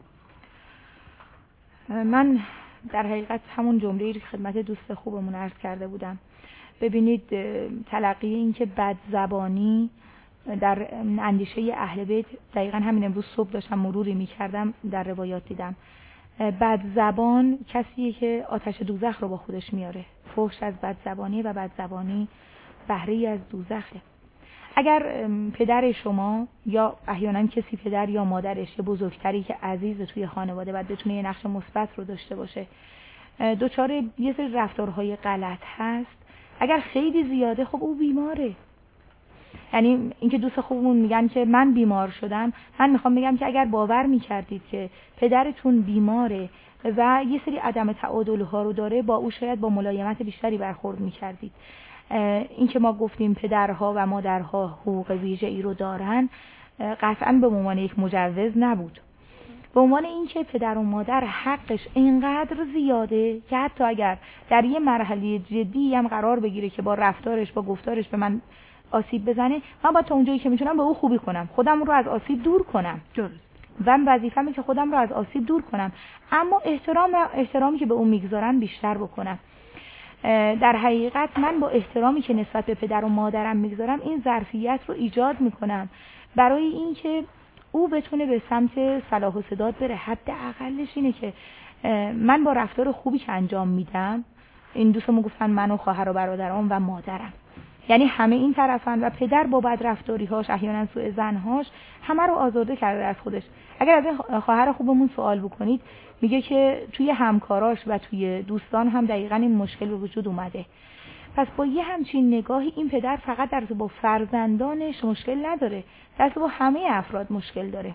من در حقیقت همون جمله‌ای که خدمت دوست خوبمون عرض کرده بودم. ببینید تلقی این که بد زبانی در اندیشه اهل بیت، دقیقاً همین امروز صبح داشتم مروری میکردم در روایات دیدم، بد زبان کسیه که آتش دوزخ رو با خودش میاره. فحش از بد زبانی و بد زبانی بهره‌ای از دوزخه. اگر پدر شما یا احیانا کسی پدر یا مادرش یا بزرگتری که عزیز توی خانواده باید بتونه یه نقش مثبت رو داشته باشه، دوچار یه سری رفتارهای غلط هست، اگر خیلی زیاده خب او بیماره. یعنی اینکه دوست خوبمون میگن که من بیمار شدم، من میخوام بگم که اگر باور میکردید که پدرتون بیماره و یه سری عدم تعادل ها رو داره، با او شاید با ملایمت بیشتری برخورد میکردید. این که ما گفتیم پدرها و مادرها حقوق ویژه‌ای رو دارن، قطعاً به عنوان یک مجوز نبود، به عنوان این که پدر و مادر حقش اینقدر زیاده که حتی اگر در یه مرحله جدی هم قرار بگیره که با رفتارش با گفتارش به من آسیب بزنه، من باید تا اونجایی که میتونم به او خوبی کنم، خودم رو از آسیب دور کنم. درست. و وظیفه‌مه که خودم رو از آسیب دور کنم، اما احترام احترامی که به اون میگذارم بیشتر بکنم. در حقیقت من با احترامی که نسبت به پدر و مادرم میگذارم این ظرفیت رو ایجاد میکنم برای اینکه او بتونه به سمت صلاح و سداد بره. حداقلش اینه که من با رفتار خوبی که انجام میدم، این دوستمون گفتن من و خواهر و برادرام و مادرم، یعنی همه این طرفن و پدر با بد رفتاری‌هاش، احیانا سوء ظن‌هاش همه رو آزرده کرده از خودش. اگر از این خواهر خوبمون سوال بکنید، میگه که توی همکاراش و توی دوستان هم دقیقاً این مشکل به وجود اومده. پس با یه همچین نگاهی این پدر فقط در با فرزندانش مشکل نداره، در با همه افراد مشکل داره.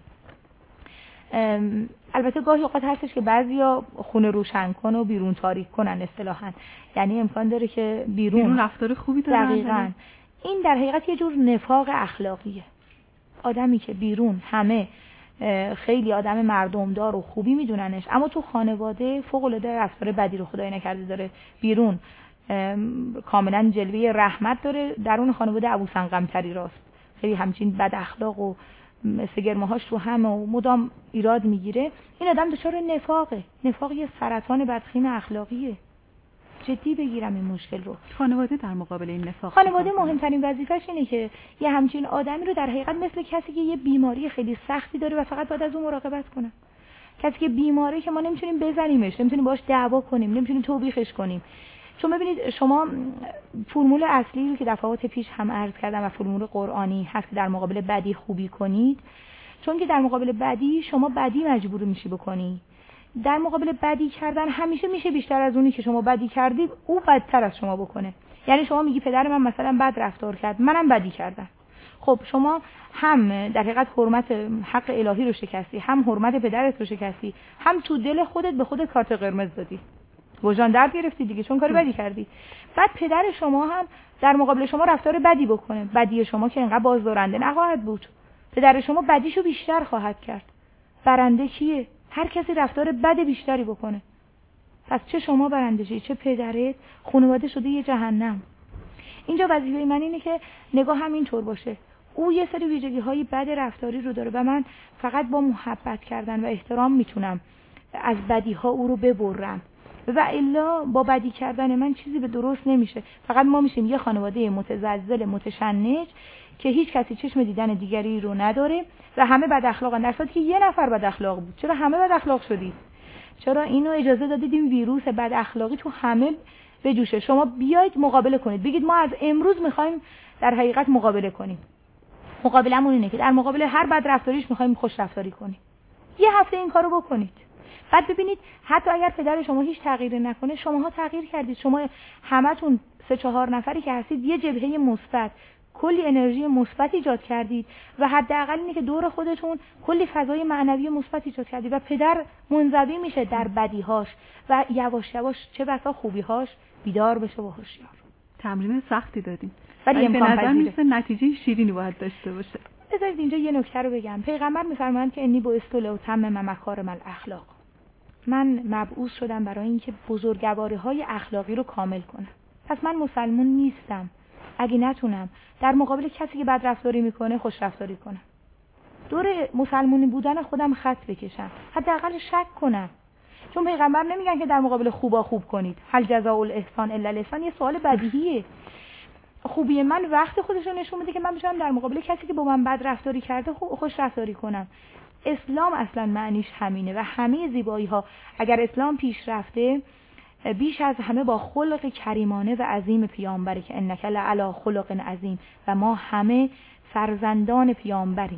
البته گاهی اوقات هستش که بعضیا خونه روشن کن و بیرون تاریک کنن اصطلاحاً، یعنی امکان داره که بیرون, بیرون رفتار خوبی دارن. دقیقاً. این در حقیقت یه جور نفاق اخلاقیه. آدمی که بیرون همه خیلی آدم مردمدار و خوبی میدوننش، اما تو خانواده فوق‌العاده رفتار بدی رو خدای نکرده داره، بیرون کاملا جلوه رحمت داره، درون خانواده ابوسن قمطری راست، خیلی همچین بد اخلاق و سگرمهاش تو همه و مدام ایراد میگیره. این آدم دچار نفاقه. نفاق یه سرطان بدخیم اخلاقیه. جدی بگیرم این مشکل رو. خانواده در مقابل این نفاق، خانواده مهمترین وظیفش اینه که یه همچین آدمی رو در حقیقت مثل کسی که یه بیماری خیلی سختی داره و فقط باید از اون مراقبت کنه. کسی که بیماره که ما نمیتونیم بزنیمش، نمیتونیم باش دعوا کنیم، نمیتونیم توبیخش کنیم. چون ببینید شما فرمول اصلی رو که دفعات پیش هم عرض کردم و فرمول قرآنی هست که در مقابل بدی خوبی کنید، چون که در مقابل بدی شما بدی مجبور میشی بکنی. در مقابل بدی کردن همیشه میشه بیشتر از اونی که شما بدی کردی او بدتر از شما بکنه. یعنی شما میگی پدر من مثلا بد رفتار کرد، منم بدی کردم. خب شما هم در حقیقت حرمت حق الهی رو شکستی، هم حرمت پدرت رو شکستی، هم تو دل خودت به خودت کارت قرمز دادی. وجدان درد گرفتی دیگه، چون کاری بدی کردی. بعد پدر شما هم در مقابل شما رفتار بدی بکنه. بدی شما که اینقدر بازدارنده نخواهد بود. پدر شما بدیشو بیشتر خواهد کرد. برنده کیه؟ هر کسی رفتار بد بیشتری بکنه. پس چه شما برنده شی، چه پدرت، خانواده شده یه جهنم. اینجا وظیفه من اینه که نگاه هم اینطور باشه. او یه سری ویژگی‌های بد رفتاری رو داره و من فقط با محبت کردن و احترام میتونم از بدی‌ها او رو ببرم. و الا با بدی کردن من چیزی به درست نمیشه. فقط ما میشیم یه خانواده متزلزل متشنج که هیچ کسی چشم دیدن دیگری رو نداره و همه بد اخلاقن، در صورتی که یه نفر بد اخلاق بود. چرا همه بد اخلاق شدید؟ چرا اینو اجازه دادید این ویروس بد اخلاقی تو همه بجوشه؟ شما بیاید مقابله کنید، بگید ما از امروز میخوایم در حقیقت مقابله کنیم. مقابلمون اینه که در مقابل هر بد رفتاریش میخوایم خوش رفتاری کنیم. یه هفته این کارو بکنید. بعد ببینید حتی اگر پدر شما هیچ تغییری نکنه، شماها تغییر کردید. شما همتون سه چهار نفری که هستید یه جبهه مثبت، کلی انرژی مثبت ایجاد کردید و حداقل اینه که دور خودتون کلی فضای معنوی مثبت ایجاد کردید و پدر منزوی میشه در بدیهاش و یواش یواش چه بسا خوبیهاش بیدار بشه و هوشیار. تمرین سختی دادیم ولی به نظر میرسه نتیجه شیرینی باید داشته باشه. بذارید اینجا یه نکته رو بگم. پیغمبر میفرمایند که انی بعثت لأتمم مکارم الاخلاق. من مبعوث شدم برای اینکه بزرگواری اخلاقی رو کامل کنم. پس من مسلمون نیستم اگه نتونم در مقابل کسی که بد رفتاری میکنه خوش رفتاری کنم. دور مسلمونی بودن خودم خط بکشم، حداقل شک کنم. چون پیغمبر نمیگن که در مقابل خوبا خوب کنید. هل جزاء الاحسان الا الاحسان؟ یه سوال بدیهیه. خوبی من وقت خودش رو نشون میده که من بتونم در مقابل کسی که با من بد رفتاری کرده خوش رفتاری کنم. اسلام اصلا معنیش همینه و همه زیبایی ها اگر اسلام پیش رفته بیش از همه با خلق کریمانه و عظیم پیامبره که انک لعلی خلق عظیم و ما همه فرزندان پیامبریم.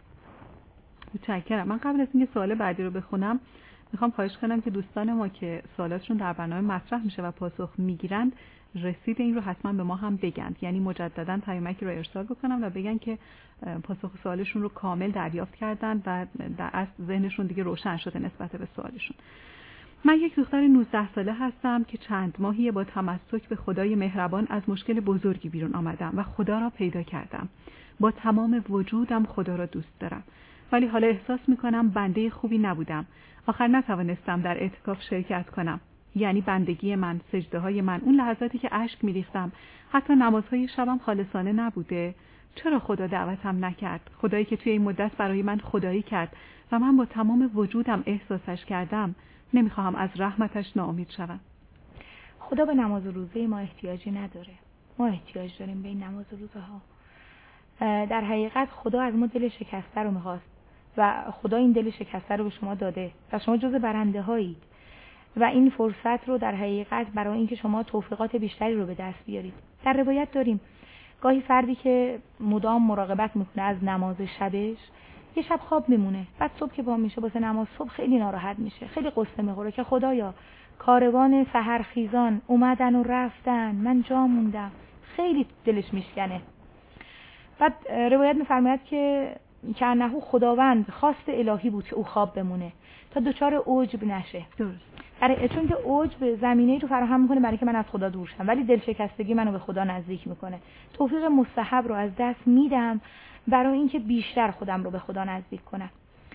متشکرم. من قبل از اینکه سوال بعدی رو بخونم میخوام خواهش کنم که دوستان ما که سوالاتشون در برنامه مطرح میشه و پاسخ میگیرند رسید این رو حتما به ما هم بگن، یعنی مجددا پیامکی رو ارسال بکنم و بگن که پاسخ سوالشون رو کامل دریافت کردن و در اصل ذهنشون دیگه روشن شده نسبت به سوالشون. من یک دختر نوزده ساله هستم که چند ماهی با تمسک به خدای مهربان از مشکل بزرگی بیرون آمدم و خدا را پیدا کردم. با تمام وجودم خدا را دوست دارم، ولی حالا احساس میکنم بنده خوبی نبودم. آخر نتوانستم در اعتکاف شرکت کنم. یعنی بندگی من، سجده های من، اون لحظاتی که اشک میریختم، حتی نمازهای شبم خالصانه نبوده. چرا خدا دعوتم نکرد؟ خدایی که توی این مدت برای من خدایی کرد و من با تمام وجودم احساسش کردم. نمیخواهم از رحمتش ناامید شوم. خدا به نماز و روزه ما احتیاجی نداره. ما احتیاج داریم به این نماز و روزه ها. در حقیقت خدا از ما دل شکسته رو میخواست و خدا این دل شکسته رو به شما داده و شما جز برنده هایید و این فرصت رو در حقیقت برای اینکه شما توفیقات بیشتری رو به دست بیارید. در روایت داریم گاهی فردی که مدام مراقبت میکنه از نماز شبش یه شب خواب میمونه، بعد صبح که پا میشه واسه نماز صبح خیلی ناراحت میشه، خیلی قصه میخوره که خدایا کاروان سحرخیزان اومدن و رفتن، من جا موندم. خیلی دلش میشکنه. بعد روایت میفرماید که که انه خداوند خواست الهی بود که او خواب بمونه تا دچار عجب نشه. درست. برای چون که عجب زمینه‌ای رو فراهم میکنه برای که من از خدا دور شم، ولی دلشکستگی منو به خدا نزدیک میکنه. توفیق مستحب رو از دست میدم برای اینکه بیشتر خودم رو به خدا نزدیک کنم.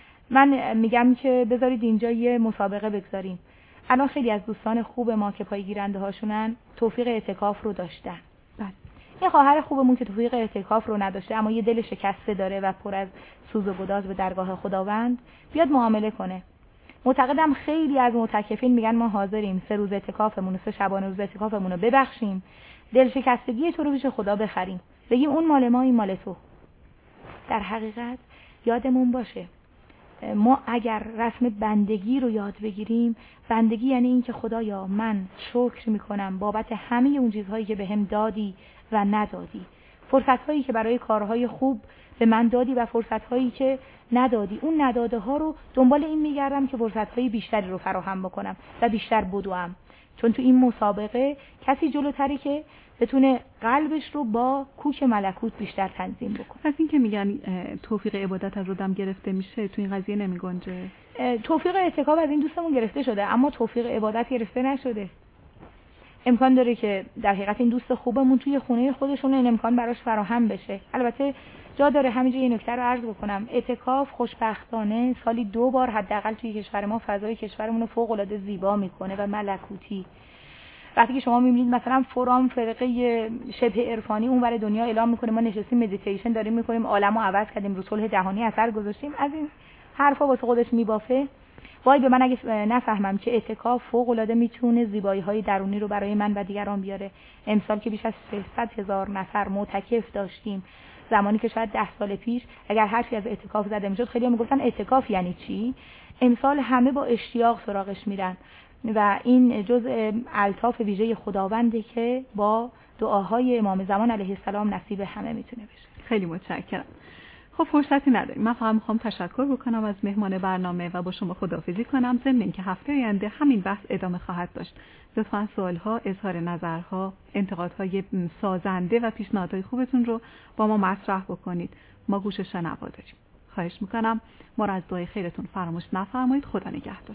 من میگم که بذارید اینجا یه مسابقه بگذاریم. الان خیلی از دوستان خوب ما که پایگیرنده هاشونن توفیق اعتکاف رو داشتن. بله. این خواهر خوبمون که توفیق اعتکاف رو نداشته اما یه دل شکسته داره و پر از سوز و گداز به درگاه خداوند بیاد معامله کنه. معتقدم خیلی از معتکفین میگن ما حاضریم سه روز اعتکافمون، سه شبانه روز اعتکافمون رو ببخشیم، دل شکستگی تو رو پیش خدا بخریم، بگیم اون مال ما این مال تو. در حقیقت یادمون باشه ما اگر رسم بندگی رو یاد بگیریم، بندگی یعنی این که خدایا من شکر میکنم بابت همه اون چیزهایی که بهم دادی و ندادی. فرصت‌هایی که برای کارهای خوب به من دادی و فرصت‌هایی که ندادی، اون نداده ها رو دنبال این میگردم که فرصت‌های بیشتری رو فراهم بکنم و بیشتر بدوم. چون تو این مسابقه کسی جلوتری که بتونه قلبش رو با کوک ملکوت بیشتر تنظیم بکنه. از این که میگن توفیق عبادت از رودم گرفته میشه، تو این قضیه نمیگنجه؟ توفیق اعتکاف از این دوستمون گرفته شده، اما توفیق عبادت گرفته نشده. امکان داره که در حقیقت این دوست خوبمون توی خونه خودشون این امکان براش فراهم بشه. البته جا داره همینجا یه نکته رو عرض بکنم. اعتکاف خوشبختانه سالی دو بار حداقل توی کشور ما فضای کشورمون رو فوق‌العاده زیبا میکنه و ملکوتی. وقتی که شما میبینید مثلا فرام فرقه شبه عرفانی اونور دنیا اعلام میکنه ما نشستیم مدیتیشن داریم میکنیم، عالمو عوض کردیم، رو صلح جهانی اثر گذاشتیم، از این حرفا واسه خودش میبافه. وای به من اگه نفهمم که اعتکاف فوق‌العاده میتونه زیبایی‌های درونی رو برای من و دیگران بیاره. امسال که بیش از سیصد هزار نفر معتکف داشتیم، زمانی که شاید ده سال پیش اگر حرفی از اعتکاف زده میشد خیلی‌ها میگفتن اعتکاف یعنی چی؟ امسال همه با اشتیاق سراغش میرن و این جزء الطاف ویژه خداونده که با دعاهای امام زمان علیه السلام نصیب همه میتونه بشه. خیلی متشکرم. خب فرصتی نداریم. من فقط میخوام تشکر بکنم از مهمان برنامه و با شما خداحافظی کنم، ضمن اینکه هفته آینده همین بحث ادامه خواهد داشت. لطفاً سوال‌ها، اظهار نظرها، انتقادهای سازنده و پیشنهادهای خوبتون رو با ما مطرح بکنید. ما گوش شنوا داریم. خواهش میکنم ما را از دعای خیرتون فراموش نفرمایید. خدا نگهدار.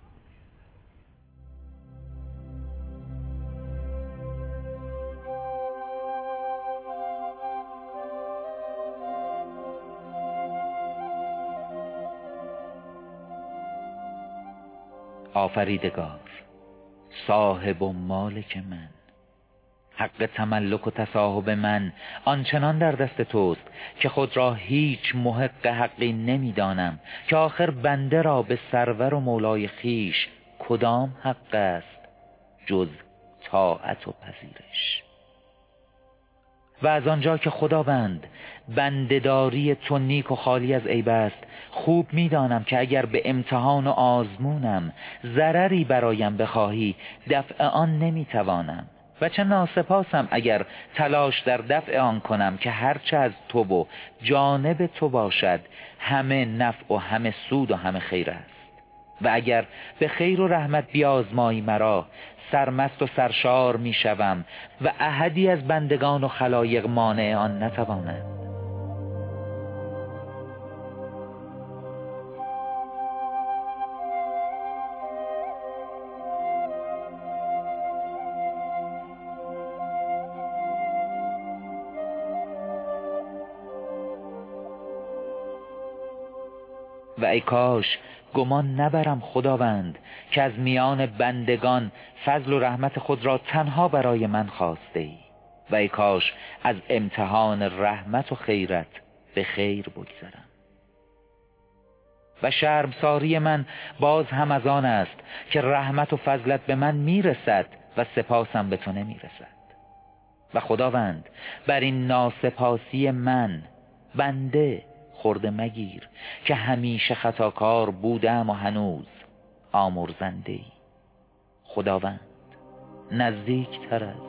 آفریدگار، صاحب و مالک من، حق تملک و تصاحب من آنچنان در دست توست که خود را هیچ محق حقی نمیدانم که آخر بنده را به سرور و مولای خیش کدام حق است جز طاعت و پذیرش. و از آنجا که خداوند بنده‌داری تو نیک و خالی از عیب است، خوب می‌دانم که اگر به امتحان و آزمونم ضرری برایم بخواهی دفع آن نمی‌توانم و چه ناسپاسم اگر تلاش در دفع آن کنم که هرچه از تو و جانب تو باشد همه نفع و همه سود و همه خیر است. و اگر به خیر و رحمت بیازمایی مرا سرمست و سرشار می شوم و احدی از بندگان و خلایق مانع آن نتواند. و ای کاش گمان نبرم خداوند که از میان بندگان فضل و رحمت خود را تنها برای من خواسته ای. و ای کاش از امتحان رحمت و خیرت به خیر بگذرم. و شرمساری من باز هم از آن است که رحمت و فضلت به من میرسد و سپاسم به تو نمیرسد. و خداوند بر این ناسپاسی من بنده خورده مگیر که همیشه خطاکار بودم و هنوز آمرزنده ای. خداوند نزدیک تر از